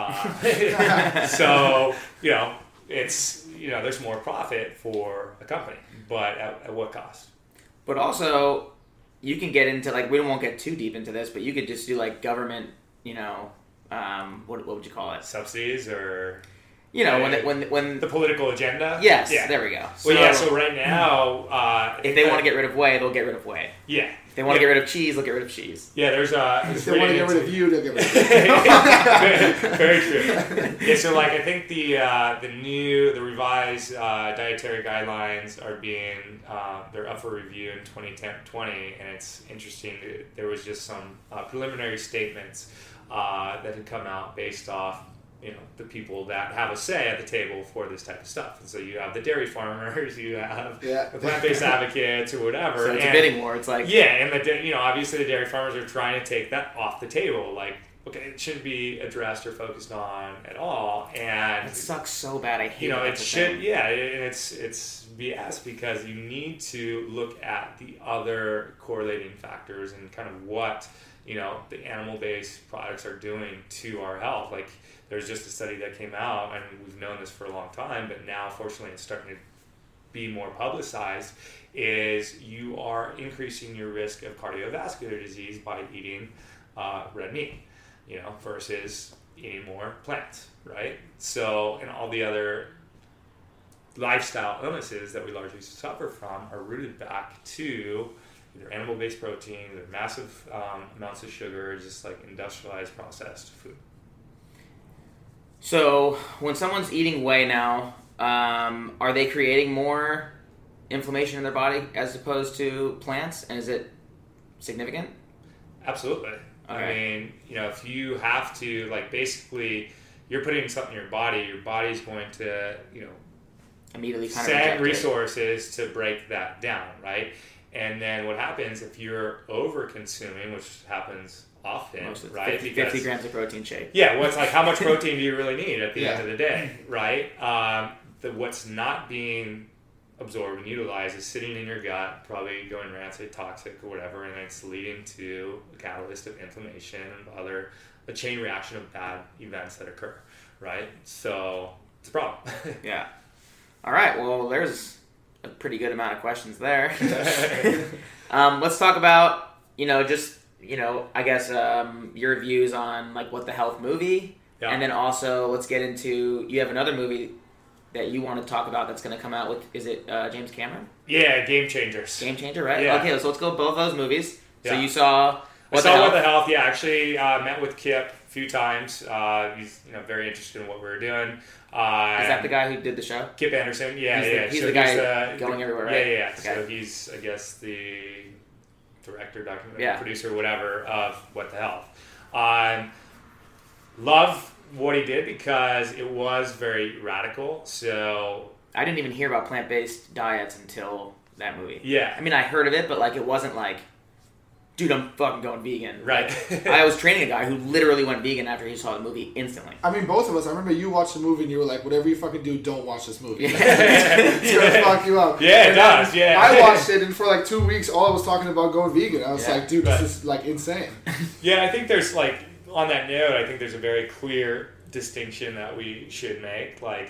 Uh, so, you know, it's, you know, there's more profit for a company, but at, at what cost? But also, you can get into, like, we won't get too deep into this, but you could just do, like, government, you know, um, what what would you call it? Subsidies or... You know, when, when when the political agenda. Yes, yeah. there we go. So, well, yeah. So right now, uh, if they want to get rid of whey, they'll get rid of whey. Yeah. If they want yeah. to get rid of cheese, they'll get rid of cheese. Yeah, there's uh. If they want to get rid of you, they'll get rid of you. very, very true. Yeah, so like I think the uh, the new the revised uh, dietary guidelines are being uh, they're up for review in twenty twenty, and it's interesting. There was just some uh, preliminary statements uh, that had come out based off, you know, the people that have a say at the table for this type of stuff. And so you have the dairy farmers, you have yeah. the plant-based advocates or whatever. So it's and, a bidding war. It's like... Yeah, and the you know, obviously the dairy farmers are trying to take that off the table. Like, okay, it shouldn't be addressed or focused on at all. And... It sucks so bad. I hate it. You know, it it should... Yeah, and it's, it's B S because you need to look at the other correlating factors and kind of what, you know, the animal-based products are doing to our health. Like, there's just a study that came out, and we've known this for a long time, but now, fortunately, it's starting to be more publicized, is you are increasing your risk of cardiovascular disease by eating uh, red meat, you know, versus eating more plants, right? So, and all the other lifestyle illnesses that we largely suffer from are rooted back to either animal-based protein, either massive um, amounts of sugar, just like industrialized processed food. So, when someone's eating whey now, um, are they creating more inflammation in their body as opposed to plants? And is it significant? Absolutely. Okay. I mean, you know, if you have to, like, basically, you're putting something in your body, your body's going to, you know, immediately kind send of resources to break that down, right? And then what happens if you're over-consuming, which happens often, right? fifty, because, fifty grams of protein shake. Yeah, well, it's like, how much protein do you really need at the yeah. end of the day, right? Um, the, what's not being absorbed and utilized is sitting in your gut, probably going rancid, toxic, or whatever, and it's leading to a catalyst of inflammation and other, a chain reaction of bad events that occur, right? So, it's a problem. Yeah. All right, well, there's a pretty good amount of questions there. um, let's talk about, you know, just, you know, I guess um, your views on, like, What the Health movie. Yeah. And then also, let's get into, you have another movie that you want to talk about that's going to come out with, is it uh, James Cameron? Yeah, Game Changers. Game Changer, right? Yeah. Okay, so let's go both those movies. Yeah. So you saw I What saw the What Health? the Health, yeah. Actually, uh, met with Kip a few times. Uh, he's, you know, very interested in what we were doing. Uh, Is that the guy who did the show? Kip Anderson, yeah, he's yeah. The, he's so the guy he's the, going the, everywhere, right? Yeah, yeah, yeah. Okay. So he's, I guess, the director, documentary yeah. producer, whatever, of What the Health. Um, love what he did because it was very radical. So I didn't even hear about plant-based diets until that movie. Yeah. I mean, I heard of it, but, like, it wasn't, like, dude, I'm fucking going vegan. Right. Like, I was training a guy who literally went vegan after he saw the movie instantly. I mean, both of us. I remember you watched the movie and you were like, "Whatever you fucking do, don't watch this movie. Yeah. It's gonna fuck you up." Yeah, it And does, then yeah. I watched it, and for like two weeks, all I was talking about going vegan. I was Yeah. like, "Dude, Right. this is like insane." Yeah, I think there's like, on that note, I think there's a very clear distinction that we should make. Like,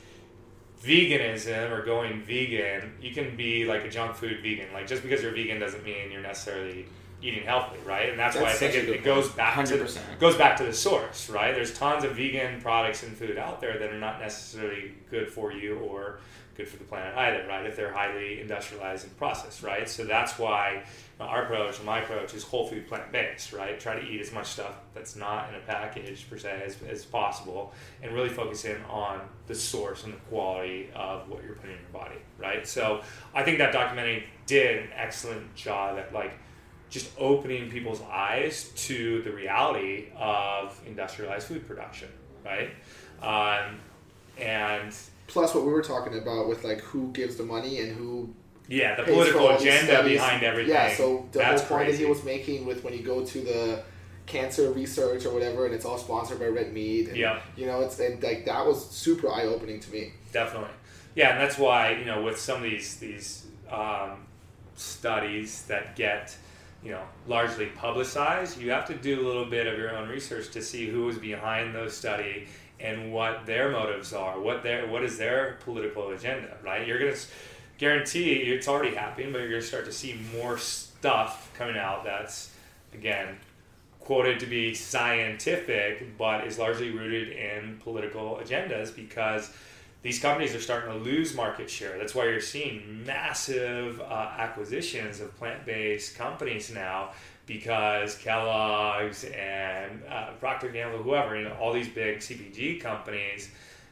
veganism or going vegan, you can be like a junk food vegan. Like, just because you're vegan doesn't mean you're necessarily eating healthy, right? And that's, That's why I think such a it, good it goes point. back to one hundred the, percent. goes back to the source, right? There's tons of vegan products and food out there that are not necessarily good for you or good for the planet either, right? If they're highly industrialized and processed, right? So that's why our approach, my approach, is whole food plant-based, right? Try to eat as much stuff that's not in a package per se as, as possible, and really focus in on the source and the quality of what you're putting in your body, right? So I think that documentary did an excellent job at like just opening people's eyes to the reality of industrialized food production, right? Um, and Plus, what we were talking about with like who gives the money and who yeah, the pays for political all these agenda studies. behind everything. Yeah, so the that's whole point crazy. that he was making with when you go to the cancer research or whatever, and it's all sponsored by Red Meat. And, Yeah. You know, it's and like that was super eye opening to me. Definitely, yeah, and that's why, you know, with some of these these um, studies that get, you know, largely publicized, you have to do a little bit of your own research to see who is behind those study and what their motives are, what their what is their political agenda, right? You're gonna guarantee it's already happening, but you're gonna start to see more stuff coming out that's, again, quoted to be scientific, but is largely rooted in political agendas because these companies are starting to lose market share. That's why you're seeing massive uh, acquisitions of plant-based companies now, because Kellogg's and uh, Procter and Gamble, whoever, you know, all these big C P G companies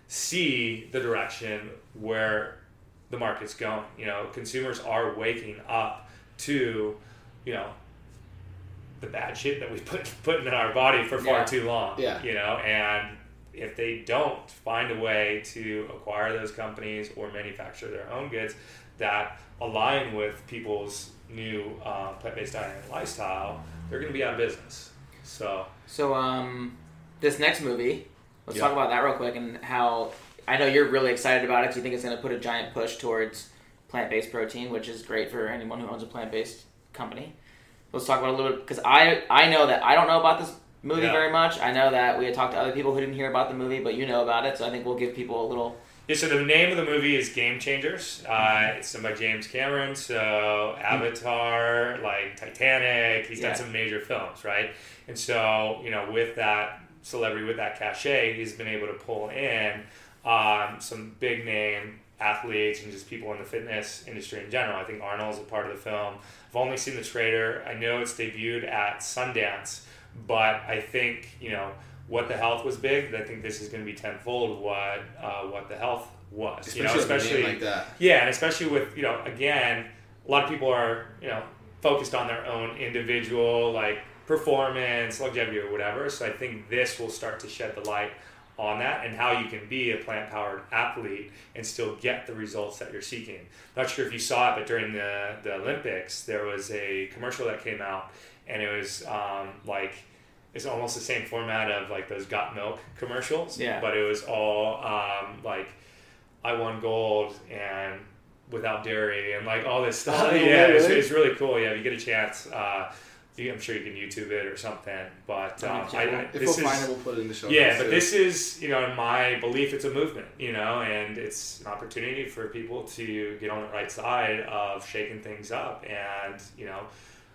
see the direction where the market's going. You know, consumers are waking up to, you know, the bad shit that we put put in our body for far Yeah. too long. Yeah. You know, and if they don't find a way to acquire those companies or manufacture their own goods that align with people's new uh, plant-based diet and lifestyle, they're going to be out of business. So, So, um, this next movie, let's Yeah. talk about that real quick and how I know you're really excited about it because you think it's going to put a giant push towards plant-based protein, which is great for anyone who owns a plant-based company. Let's talk about it a little bit because I I know that I don't know about this movie Yeah. very much. I know that we had talked to other people who didn't hear about the movie, but you know about it, so I think we'll give people a little. yeah, so the name of the movie is Game Changers. Uh, it's done by James Cameron. So Avatar, like Titanic, he's Yeah. done some major films, right? And so, you know, with that celebrity, with that cachet, he's been able to pull in um, some big name athletes and just people in the fitness industry in general. I think Arnold's a part of the film. I've only seen the trailer. I know it's debuted at Sundance, but I think, you know, What the Health was big. I think this is going to be tenfold what uh, What the Health was. Especially, you know, with a name especially like that. yeah, and especially with, you know, again, a lot of people are, you know, focused on their own individual like performance, longevity, or whatever. So I think this will start to shed the light on that and how you can be a plant-powered athlete and still get the results that you're seeking. Not sure if you saw it, but during the, the Olympics, there was a commercial that came out, and it was um, like, it's almost the same format of like those Got Milk commercials, Yeah. but it was all um, like, I won gold and without dairy and like all this stuff. Oh, yeah, really? it's, it's really cool. Yeah, if you get a chance, uh, you- I'm sure you can YouTube it or something. But um, I, I, If this we'll is find it, we'll put it in the show. yeah, notes, but too. this is, you know, in my belief, it's a movement, you know, and it's an opportunity for people to get on the right side of shaking things up and, you know,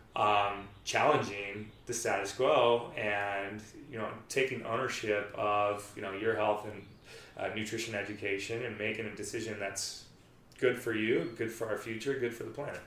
um, challenging the status quo and, you know, taking ownership of, you know, your health and uh, nutrition education and making a decision that's good for you, good for our future, good for the planet.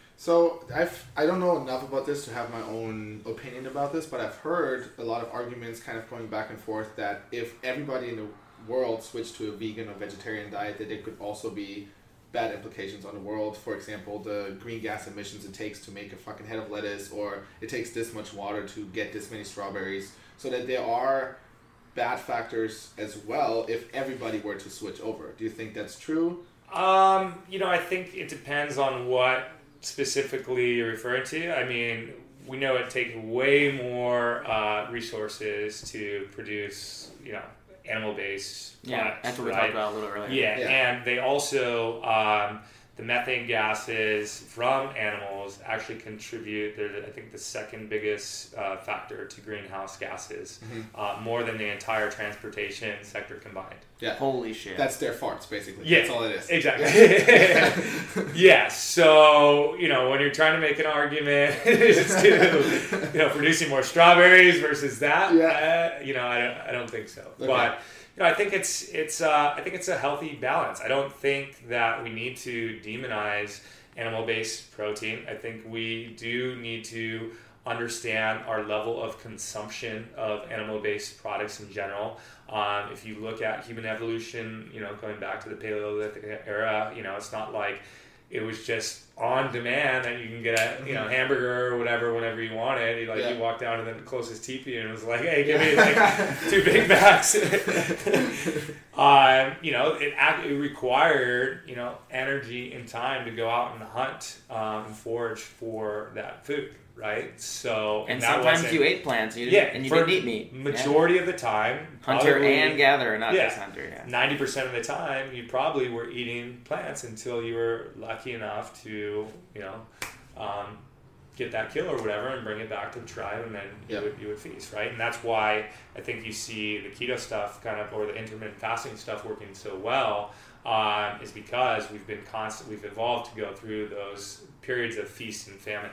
So I've I don't know enough about this to have my own opinion about this, but I've heard a lot of arguments kind of going back and forth that if everybody in the world switched to a vegan or vegetarian diet, that there could also be bad implications on the world. For example, the green gas emissions it takes to make a fucking head of lettuce, or it takes this much water to get this many strawberries, so that there are bad factors as well if everybody were to switch over. Do you think that's true? Um, you know, I think it depends on what specifically you're referring to. I mean, we know it takes way more uh, resources to produce, you know, animal-based Yeah, products, that's what we right? talked about a little earlier. Yeah, Yeah. and they also, um, the methane gases from animals actually contribute, they're, I think, the second biggest uh, factor to greenhouse gases, Mm-hmm. uh, more than the entire transportation sector combined. Yeah. Holy shit. That's their farts, basically. Yeah, That's all it is. Exactly. Yeah, so, you know, when you're trying to make an argument as to, you know, producing more strawberries versus that, Yeah. uh, you know, I don't, I don't think so. Okay. But, you know, I think it's, it's, uh, I think it's a healthy balance. I don't think that we need to demonize animal-based protein. I think we do need to understand our level of consumption of animal-based products in general. Um, if you look at human evolution, you know, going back to the Paleolithic era, you know, it's not like it was just on demand that you can get a, you know, hamburger or whatever whenever you want it. You, like, Yeah. you walk down to the closest teepee and it was like, hey, give me like two Big Macs. um, you know, it, act- it required, you know, energy and time to go out and hunt um, and forage for that food, right? So and that sometimes wasn't- you ate plants and you, yeah, didn't, and you for didn't eat meat. Majority of the time, Yeah. Hunter probably- and gatherer, not Yeah. just hunter. Yeah. ninety percent of the time, you probably were eating plants until you were lucky enough to, you know, um, get that kill or whatever and bring it back to the tribe, and then Yeah. you, would, you would feast, right? And that's why I think you see the keto stuff kind of, or the intermittent fasting stuff working so well, um, is because we've been constant, we've evolved to go through those periods of feast and famine.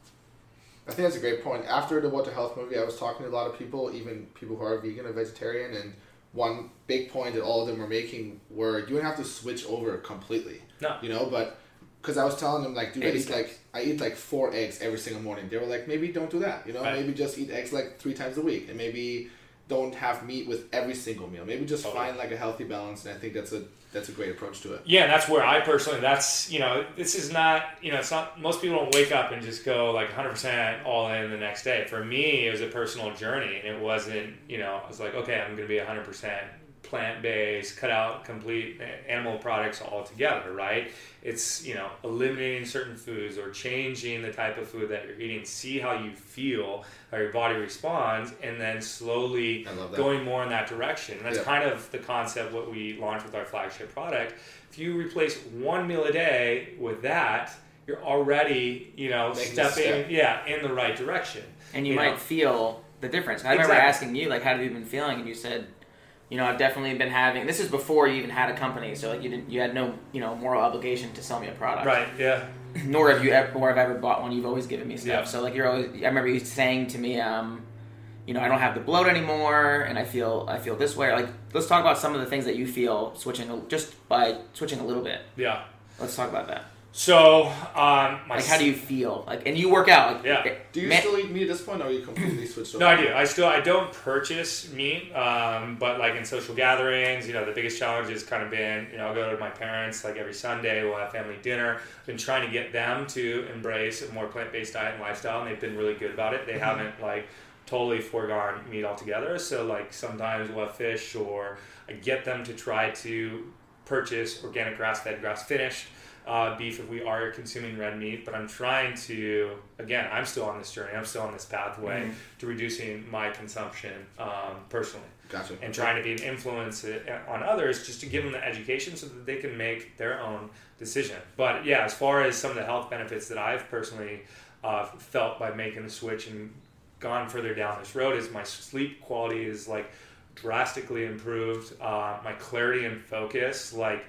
I think that's a great point. After the What the Health movie, I was talking to a lot of people, even people who are vegan or vegetarian, and one big point that all of them were making were you don't have to switch over completely. No. You know, but because I was telling them like, dude, I Eggs eat like I eat like four eggs every single morning. They were like, maybe don't do that. You know, Right. maybe just eat eggs like three times a week, and maybe don't have meat with every single meal. Maybe just Totally. find like a healthy balance, and I think that's a that's a great approach to it. Yeah, and that's where I personally, that's, you know, this is not, you know, it's not, most people don't wake up and just go like one hundred percent all in the next day. For me, it was a personal journey, and it wasn't, you know, I was like, okay, I'm going to be one hundred percent plant-based, cut out complete animal products altogether, right? It's, you know, eliminating certain foods or changing the type of food that you're eating, see how you feel, how your body responds, and then slowly I love that. going more in that direction. And that's Yeah. kind of the concept what we launched with our flagship product. If you replace one meal a day with that, you're already, you know, Making a stepping, step. yeah, in the right direction. And you, You might know? feel the difference. I remember Exactly. asking you, like, how have you been feeling? And you said, you know, I've definitely been having. This is before you even had a company, so like you didn't, you had no, you know, moral obligation to sell me a product. Right, yeah. Nor have you ever, or have ever bought one. You've always given me stuff. Yeah. So like you're always. I remember you saying to me, um, you know, I don't have the bloat anymore, and I feel, I feel this way. Like, let's talk about some of the things that you feel switching, a- just by switching a little bit. Yeah. Let's talk about that. So, um, my Like, how do you feel? Like, and you work out. Like, Yeah. it- Do you man- still eat meat at this point, or are you completely switched over? No, I do. I still I don't purchase meat, um, but like in social gatherings, you know, the biggest challenge has kind of been, you know, I'll go to my parents like every Sunday. We'll have family dinner. I've been trying to get them to embrace a more plant-based diet and lifestyle, and they've been really good about it. They haven't like totally foregone meat altogether. So like sometimes we'll have fish, or I get them to try to purchase organic grass-fed, grass-finished Uh, beef if we are consuming red meat, but I'm trying to, again, I'm still on this journey, I'm still on this pathway Mhm. to reducing my consumption um, personally, Gotcha. and trying to be an influence on others just to give them the education so that they can make their own decision. But yeah, as far as some of the health benefits that I've personally uh, felt by making the switch and gone further down this road is my sleep quality is like drastically improved, uh, my clarity and focus, like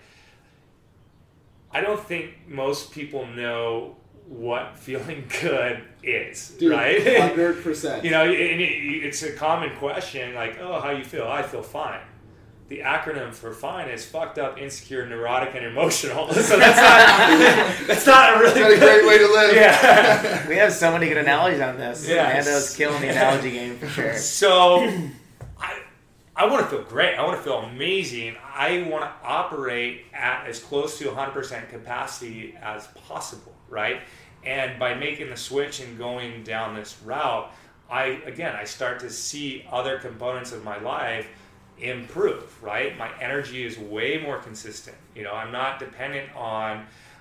I don't think most people know what feeling good is, Dude, right? one hundred percent. You know, and it, it's a common question, like, oh, how you feel? I feel fine. The acronym for fine is fucked up, insecure, neurotic, and emotional. So that's not, that's not a really Not a good, great way to live. Yeah. We have so many good analogies on this. Yeah. Nando's killing the analogy game for sure. So I, I want to feel great. I want to feel amazing. I want to operate at as close to one hundred percent capacity as possible, right? And by making the switch and going down this route, I, again, I start to see other components of my life improve, right? My energy is way more consistent. You know, I'm not dependent on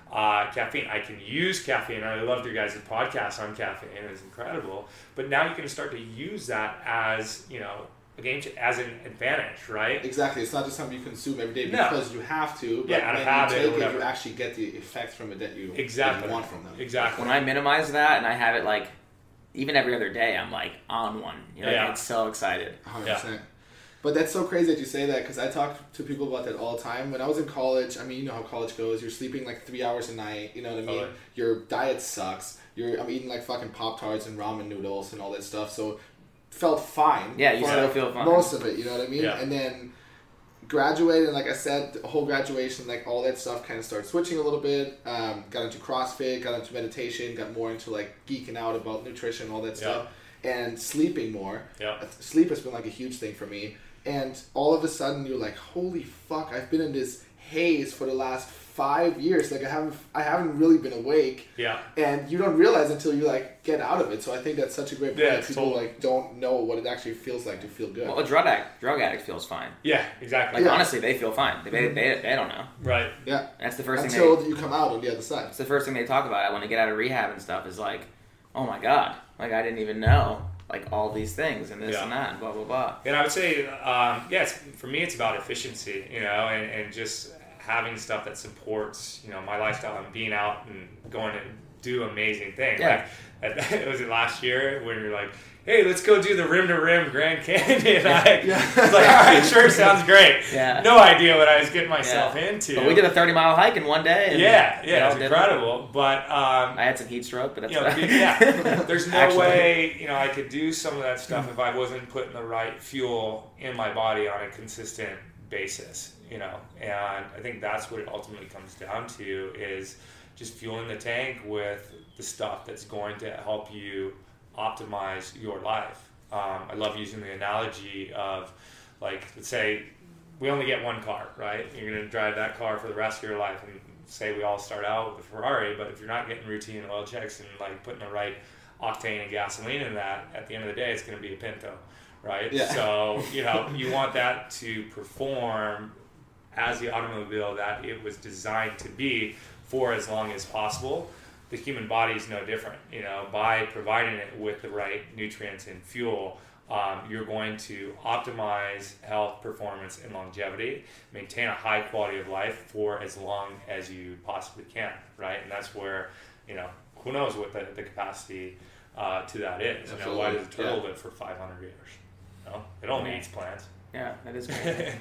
uh, caffeine. I can use caffeine. I loved your guys' podcast on caffeine. It was incredible. But now you can start to use that as, you know, a game ch- as an advantage, right? Exactly. It's not just something you consume every day No. because you have to. But Yeah, out of when habit or you take it, whatever. you actually get the effects from it that you, Exactly. that you want from them. Exactly. When I minimize that and I have it like even every other day, I'm like on one. You know, Yeah. I get so excited. one hundred percent. But that's so crazy that you say that because I talk to people about that all the time. When I was in college, I mean, you know how college goes. You're sleeping like three hours a night. You know what I mean? Totally. Your diet sucks. You're I'm eating like fucking Pop-Tarts and ramen noodles and all that stuff. So felt fine. Yeah, you for still feel fine. Most of it, you know what I mean? Yeah. And then graduated, and like I said, the whole graduation, like all that stuff kind of started switching a little bit. Um, got into CrossFit, got into meditation, got more into like geeking out about nutrition, all that stuff. And sleeping more. Yeah. Sleep has been like a huge thing for me. And all of a sudden you're like, holy fuck, I've been in this haze for the last five years. Like I haven't I haven't really been awake. Yeah. And you don't realize until you like get out of it. So I think that's such a great point. Yeah, that people totally. like don't know what it actually feels like to feel good. Well, a drug addict, drug addict feels fine. Yeah, exactly. Like Yeah. honestly, they feel fine. They, they, they, they don't know. Right. yeah. That's the first Until thing. They, you come out on the other side. it's the first thing they talk about when they get out of rehab and stuff. Is like, oh my god, like I didn't even know like all these things and this Yeah. and that and blah blah blah. And I would say, um, yeah, it's, for me, it's about efficiency, you know, and, and just having stuff that supports, you know, my lifestyle and being out and going to do amazing things. Yeah. Like, it was it last year when you're like, hey, let's go do the rim to rim Grand Canyon. I Yeah. was like, all right, sure, sounds great. Yeah. No idea what I was getting myself Yeah. into. But we did a thirty mile hike in one day. And, yeah, you yeah, know, it's did- incredible. But um, I had some heat stroke, but that's you know, fine. yeah, there's no Actually. way, you know, I could do some of that stuff if I wasn't putting the right fuel in my body on a consistent basis, you know. And I think that's what it ultimately comes down to is just fueling the tank with the stuff that's going to help you optimize your life. Um, I love using the analogy of, like, let's say we only get one car, right? You're going to drive that car for the rest of your life, and say we all start out with a Ferrari, but if you're not getting routine oil checks and like putting the right octane and gasoline in that, at the end of the day, it's going to be a Pinto, right? Yeah. So, you know, you want that to perform as the automobile that it was designed to be for as long as possible. The human body is no different. You know, by providing it with the right nutrients and fuel, um, you're going to optimize health, performance, and longevity, maintain a high quality of life for as long as you possibly can, right? And that's where, you know, who knows what the, the capacity uh, to that is. You know, why does a turtle Yeah. live for five hundred years? No, it only Yeah. eats plants. Yeah, that is great.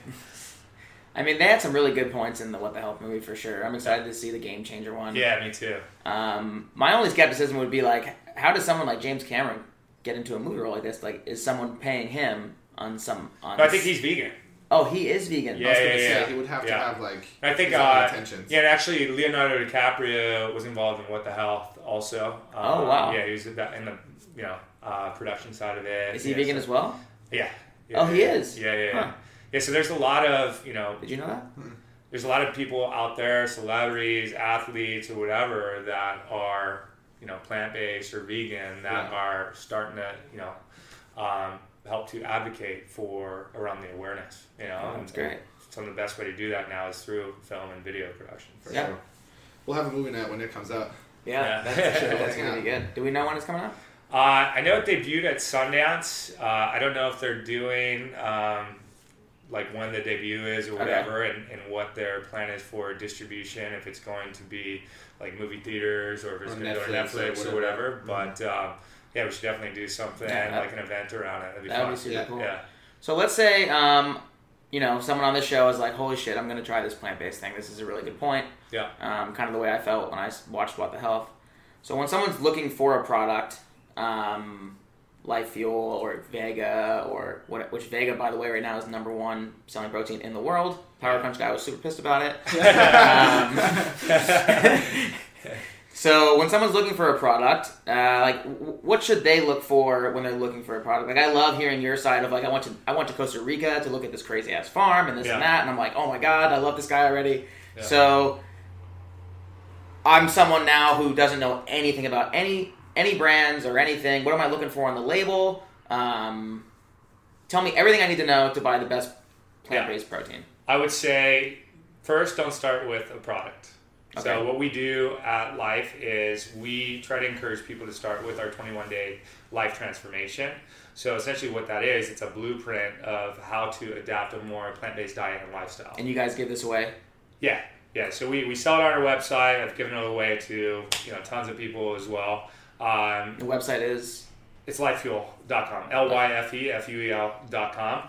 I mean, they had some really good points in the What the Health movie for sure. I'm excited to see the Game Changer one. Yeah, me too. Um, my only skepticism would be like, how does someone like James Cameron get into a movie role like this? Like, is someone paying him on some? On No, I think he's vegan. Oh, he is vegan. Yeah, I was yeah, gonna say, yeah. he would have to Yeah. have like I think, his own uh, intentions. yeah, and actually Leonardo DiCaprio was involved in What the Health also. Um, Oh, wow. Yeah, he was in the, in the you know uh, production side of it. Is he yeah, vegan so- as well? Yeah. Oh, yeah, he yeah. is? Yeah, yeah, yeah. Huh. Yeah, so there's a lot of, you know, Did you know that? there's a lot of people out there, celebrities, athletes, or whatever, that are, you know, plant-based or vegan that Yeah. are starting to, you know, um, help to advocate for around the awareness, you know. Oh, that's and great. Some of the best way to do that now is through film and video production. For Yeah. sure. We'll have a movie night when it comes out. Yeah, Yeah. that's, Sure, that's yeah. gonna be good. Do we know when it's coming out? Uh, I know it debuted at Sundance. Uh, I don't know if they're doing um, like when the debut is or Okay. whatever, and, and what their plan is for distribution. If it's going to be like movie theaters or if it's Or going to go to Netflix or Netflix or whatever. whatever. But um, yeah, we should definitely do something Yeah, that- like an event around it. That'd be That would fun. be super Yeah. cool. Yeah, So let's say, um, you know, someone on this show is like, "Holy shit, I'm gonna try this plant-based thing. This is a really good point." yeah, Um, kind of the way I felt when I s- watched What the Health. So when someone's looking for a product, um, Life Fuel or Vega or what, which Vega, by the way, right now is the number one selling protein in the world. Power Crunch guy was super pissed about it. um, so when someone's looking for a product, uh, like w- what should they look for when they're looking for a product? Like I love hearing your side of like I went to I went to Costa Rica to look at this crazy ass farm and this Yeah. and that, and I'm like, oh my god, I love this guy already. Yeah. So I'm someone now who doesn't know anything about any any brands or anything. What am I looking for on the label? Um, tell me everything I need to know to buy the best plant-based protein. I would say first, don't start with a product. So Okay. what we do at Life is we try to encourage people to start with our twenty-one day life transformation. So essentially what that is, it's a blueprint of how to adapt a more plant-based diet and lifestyle. And you guys give this away? Yeah, yeah. So we, we sell it on our website. I've given it away to you know tons of people as well. Um, The website is? it's lifefuel dot com, L Y F E F U E L dot com.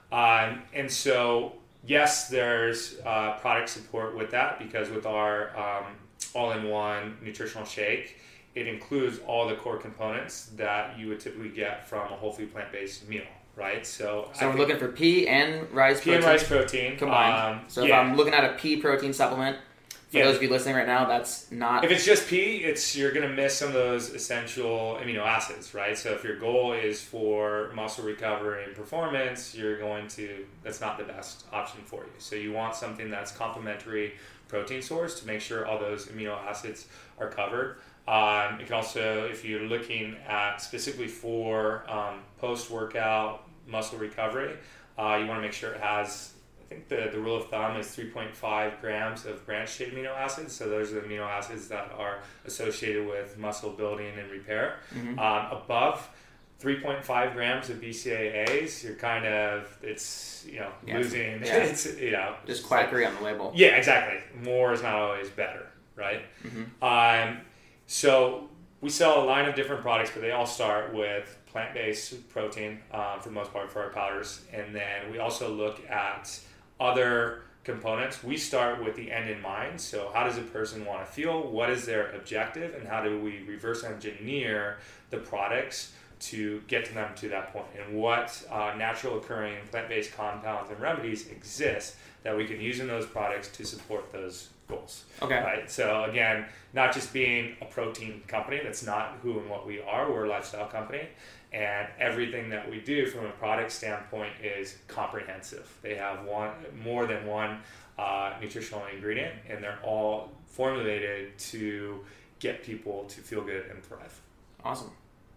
Um, and so, yes, there's uh, product support with that because with our um, all-in-one nutritional shake, it includes all the core components that you would typically get from a whole food plant-based meal, right? So, So I we're think looking for pea and rice pea and protein rice protein combined. Um, so if yeah. I'm looking at a pea protein supplement, for Yeah. those of you listening right now, that's not... If it's just pea, it's you're going to miss some of those essential amino acids, right? So if your goal is for muscle recovery and performance, you're going to that's not the best option for you. So you want something that's complementary protein source to make sure all those amino acids are covered. Um, it can also, if you're looking at specifically for um, post-workout muscle recovery, uh, you want to make sure it has, I think the, the rule of thumb is three point five grams of branched-chain amino acids. So those are the amino acids that are associated with muscle building and repair. Mhm. Um, above three point five grams of B C A As, you're kind of, it's, you know, Yeah. losing, Yeah. it's, you know. Just it's like- quackery on the label. yeah, exactly. More is not always better, right? Mhm. Um, so we sell a line of different products, but they all start with plant-based protein um, for the most part for our powders. And then we also look at other components. We start with the end in mind. So how does a person want to feel? What is their objective? And how do we reverse engineer the products to get to them to that point? And what uh, natural occurring plant-based compounds and remedies exist that we can use in those products to support those goals. Okay. Right. So again, not just being a protein company, that's not who and what we are. We're a lifestyle company. And everything that we do from a product standpoint is comprehensive. They have one more than one uh, nutritional ingredient, and they're all formulated to get people to feel good and thrive. Awesome.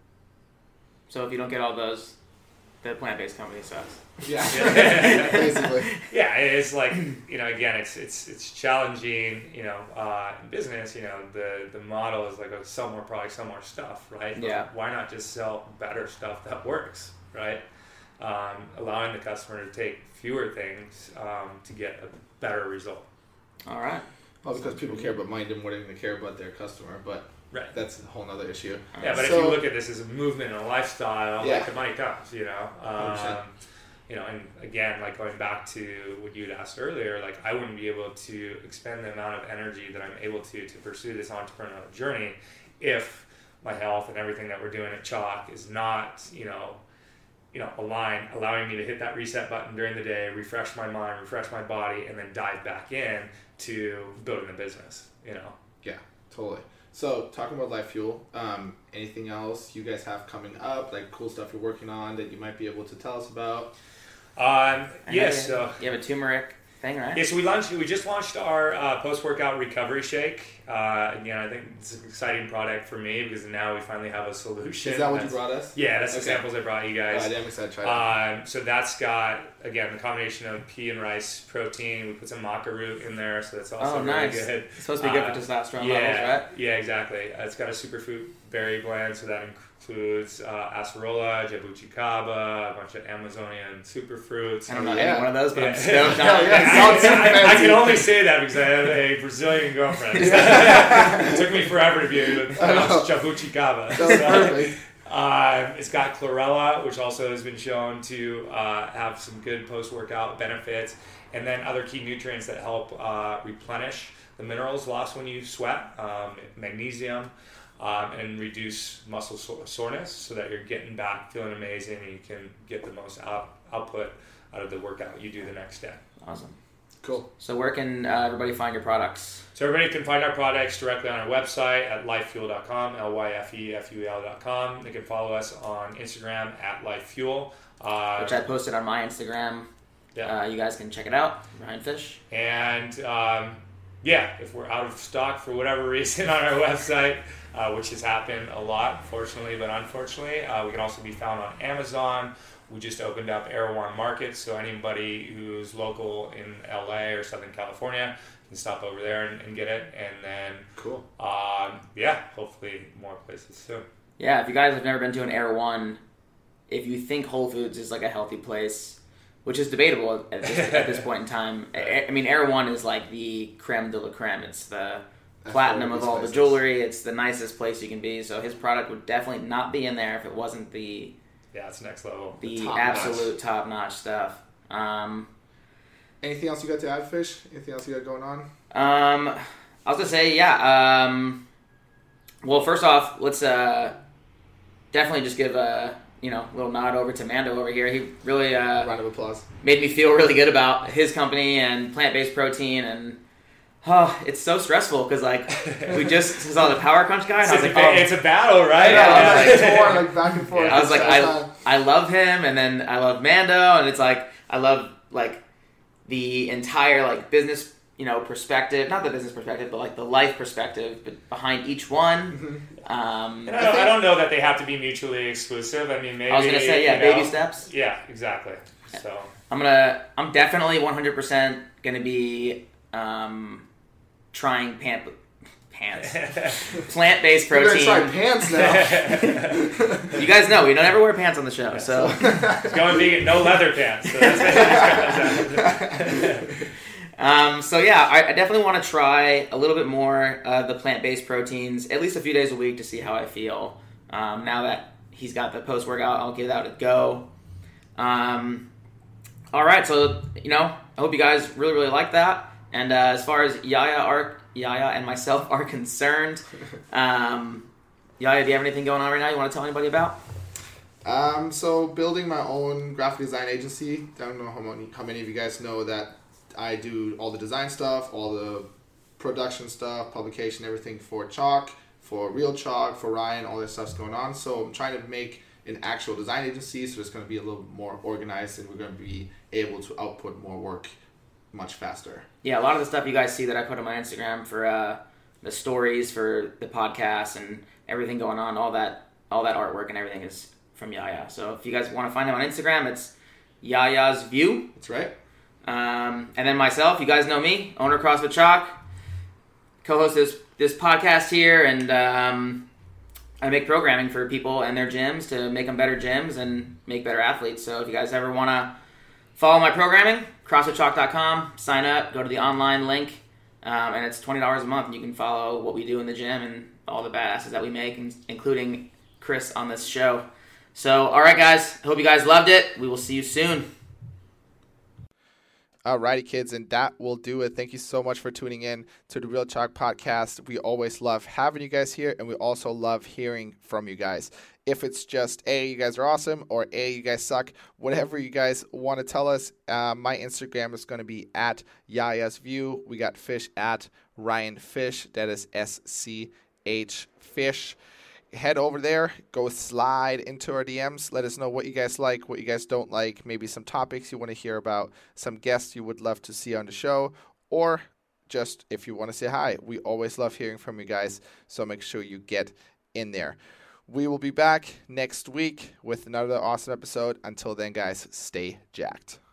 So if you don't get all those, the plant-based company sucks. Yeah, Yeah. basically. Yeah, it's like, you know, again, it's it's it's challenging, you know, uh, in business, you know, the, the model is like, oh, sell more products, sell more stuff, right? But Yeah. why not just sell better stuff that works, right? Um, allowing the customer to take fewer things um, to get a better result. All right. Well, because people care about money more than they care about their customer, but Right. that's a whole other issue. Yeah, but So- if you look at this as a movement and a lifestyle, Yeah. like the money comes, you know. one hundred percent. Um, you know, and again, like going back to what you'd asked earlier, like I wouldn't be able to expend the amount of energy that I'm able to to pursue this entrepreneurial journey if my health and everything that we're doing at Chalk is not, you know, you know, aligned, allowing me to hit that reset button during the day, refresh my mind, refresh my body, and then dive back in to building the business, you know. Yeah, totally. So, talking about Life Fuel, um, anything else you guys have coming up, like cool stuff you're working on that you might be able to tell us about? Um, I know yes, you, so you have a turmeric thing, right? Yeah, so we launched. We just launched our uh, post-workout recovery shake. Uh, again, I think it's an exciting product for me because now we finally have a solution. Is that what you that's- brought us? Yeah, that's the Okay. samples I brought you guys. Uh, I'm excited to try that. Um, so that's got, again, the combination of pea and rice protein. We put some maca root in there, so that's also Oh, really nice. good. It's supposed to be good Uh, for testosterone yeah, levels, right? Yeah, exactly. Uh, it's got a superfood berry blend, so that includes uh, acerola, jabuticaba, a bunch of Amazonian superfruits. I don't know Yeah. any one of those, but I'm Yeah. stoked on Hell it. yeah. Sounds super I, I fancy. can only say that because I have a Brazilian girlfriend. It took me forever to be able to pronounce jabuticaba. That was perfect. Uh, it's got chlorella, which also has been shown to uh, have some good post-workout benefits, and then other key nutrients that help uh, replenish the minerals lost when you sweat, um, magnesium, um, and reduce muscle so- soreness so that you're getting back feeling amazing and you can get the most out- output out of the workout you do the next day. Awesome. Cool. So where can uh, everybody find your products? So everybody can find our products directly on our website at lifefuel dot com, L Y F E F U E L dot com. They can follow us on Instagram at lifefuel. Uh, Which I posted on my Instagram. yeah. Uh, you guys can check it out. Ryan Fish. And um, yeah, if we're out of stock for whatever reason on our website, uh, which has happened a lot, fortunately but unfortunately, uh, we can also be found on Amazon. We just opened up Erewhon Market, so anybody who's local in L A or Southern California can stop over there and, and get it. And then, Cool. um, yeah, hopefully more places soon. Yeah, if you guys have never been to an Erewhon, if you think Whole Foods is like a healthy place, which is debatable at this, at this point in time. I, I mean, Erewhon is like the creme de la creme. It's the That's platinum all of these all places. the jewelry. It's the nicest place you can be. So his product would definitely not be in there if it wasn't the Yeah, it's next level. the, top absolute top notch stuff. Um, Anything else you got to add, Fish? Anything else you got going on? um, I was gonna say, yeah. Um, well, first off, let's uh, definitely just give a you know little nod over to Mando over here. He really uh, Round of applause. made me feel really good about his company and plant-based protein, and oh, it's so stressful because like we just saw the Power Crunch guy, and I was it's, like, a, oh. it's a battle, right? Yeah, I was yeah. like torn, like back and forth. I was like, It's I, not- I love him, and then I love Mando, and it's like I love like the entire like business, you know, perspective, not the business perspective, but like the life perspective be- behind each one. Um, And I don't, I don't know that they have to be mutually exclusive. I mean, maybe I was gonna say, yeah, you know, baby steps. Yeah, exactly. So I'm gonna, I'm definitely one hundred percent gonna be um, trying pant, pants, plant-based We're protein. gonna try pants now. You guys know we don't ever wear pants on the show, so. it's going vegan, no leather pants. So that's Um, so yeah, I, I definitely want to try a little bit more uh, the plant-based proteins, at least a few days a week to see how I feel. Um, now that he's got the post-workout, I'll give that a go. Um, all right, so you know, I hope you guys really, really like that. And uh, as far as Yaya are, Yaya and myself are concerned, um, Yaya, do you have anything going on right now you want to tell anybody about? Um, so building my own graphic design agency. I don't know how many how many of you guys know that I do all the design stuff, all the production stuff, publication, everything for Chalk, for Real Chalk, for Ryan, all that stuff's going on. So I'm trying to make an actual design agency, so it's going to be a little more organized, and we're going to be able to output more work much faster. Yeah, a lot of the stuff you guys see that I put on my Instagram for uh, the stories for the podcast and everything going on, all that, all that artwork and everything is from Yaya. So if you guys want to find him on Instagram, it's Yaya's View. That's right. Um, and then myself, you guys know me, owner of CrossFit Chalk, co-host this this podcast here, and um, I make programming for people and their gyms to make them better gyms and make better athletes. So if you guys ever want to follow my programming, CrossFit Chalk dot com, sign up, go to the online link, um, and it's twenty dollars a month, and you can follow what we do in the gym and all the badasses that we make, including Chris on this show. So, all right, guys, I hope you guys loved it. We will see you soon. Alrighty, kids, and that will do it. Thank you so much for tuning in to the Real Chalk Podcast. We always love having you guys here, and we also love hearing from you guys. If it's just, A, you guys are awesome, or A, you guys suck, whatever you guys want to tell us, uh, my Instagram is going to be at Yaya's View. We got Fish at Ryan Fish. That is S C H Fish. Head over there, go slide into our D Ms. Let us know what you guys like, what you guys don't like, maybe some topics you want to hear about, some guests you would love to see on the show, or just if you want to say hi. We always love hearing from you guys, so make sure you get in there. We will be back next week with another awesome episode. Until then, guys, stay jacked.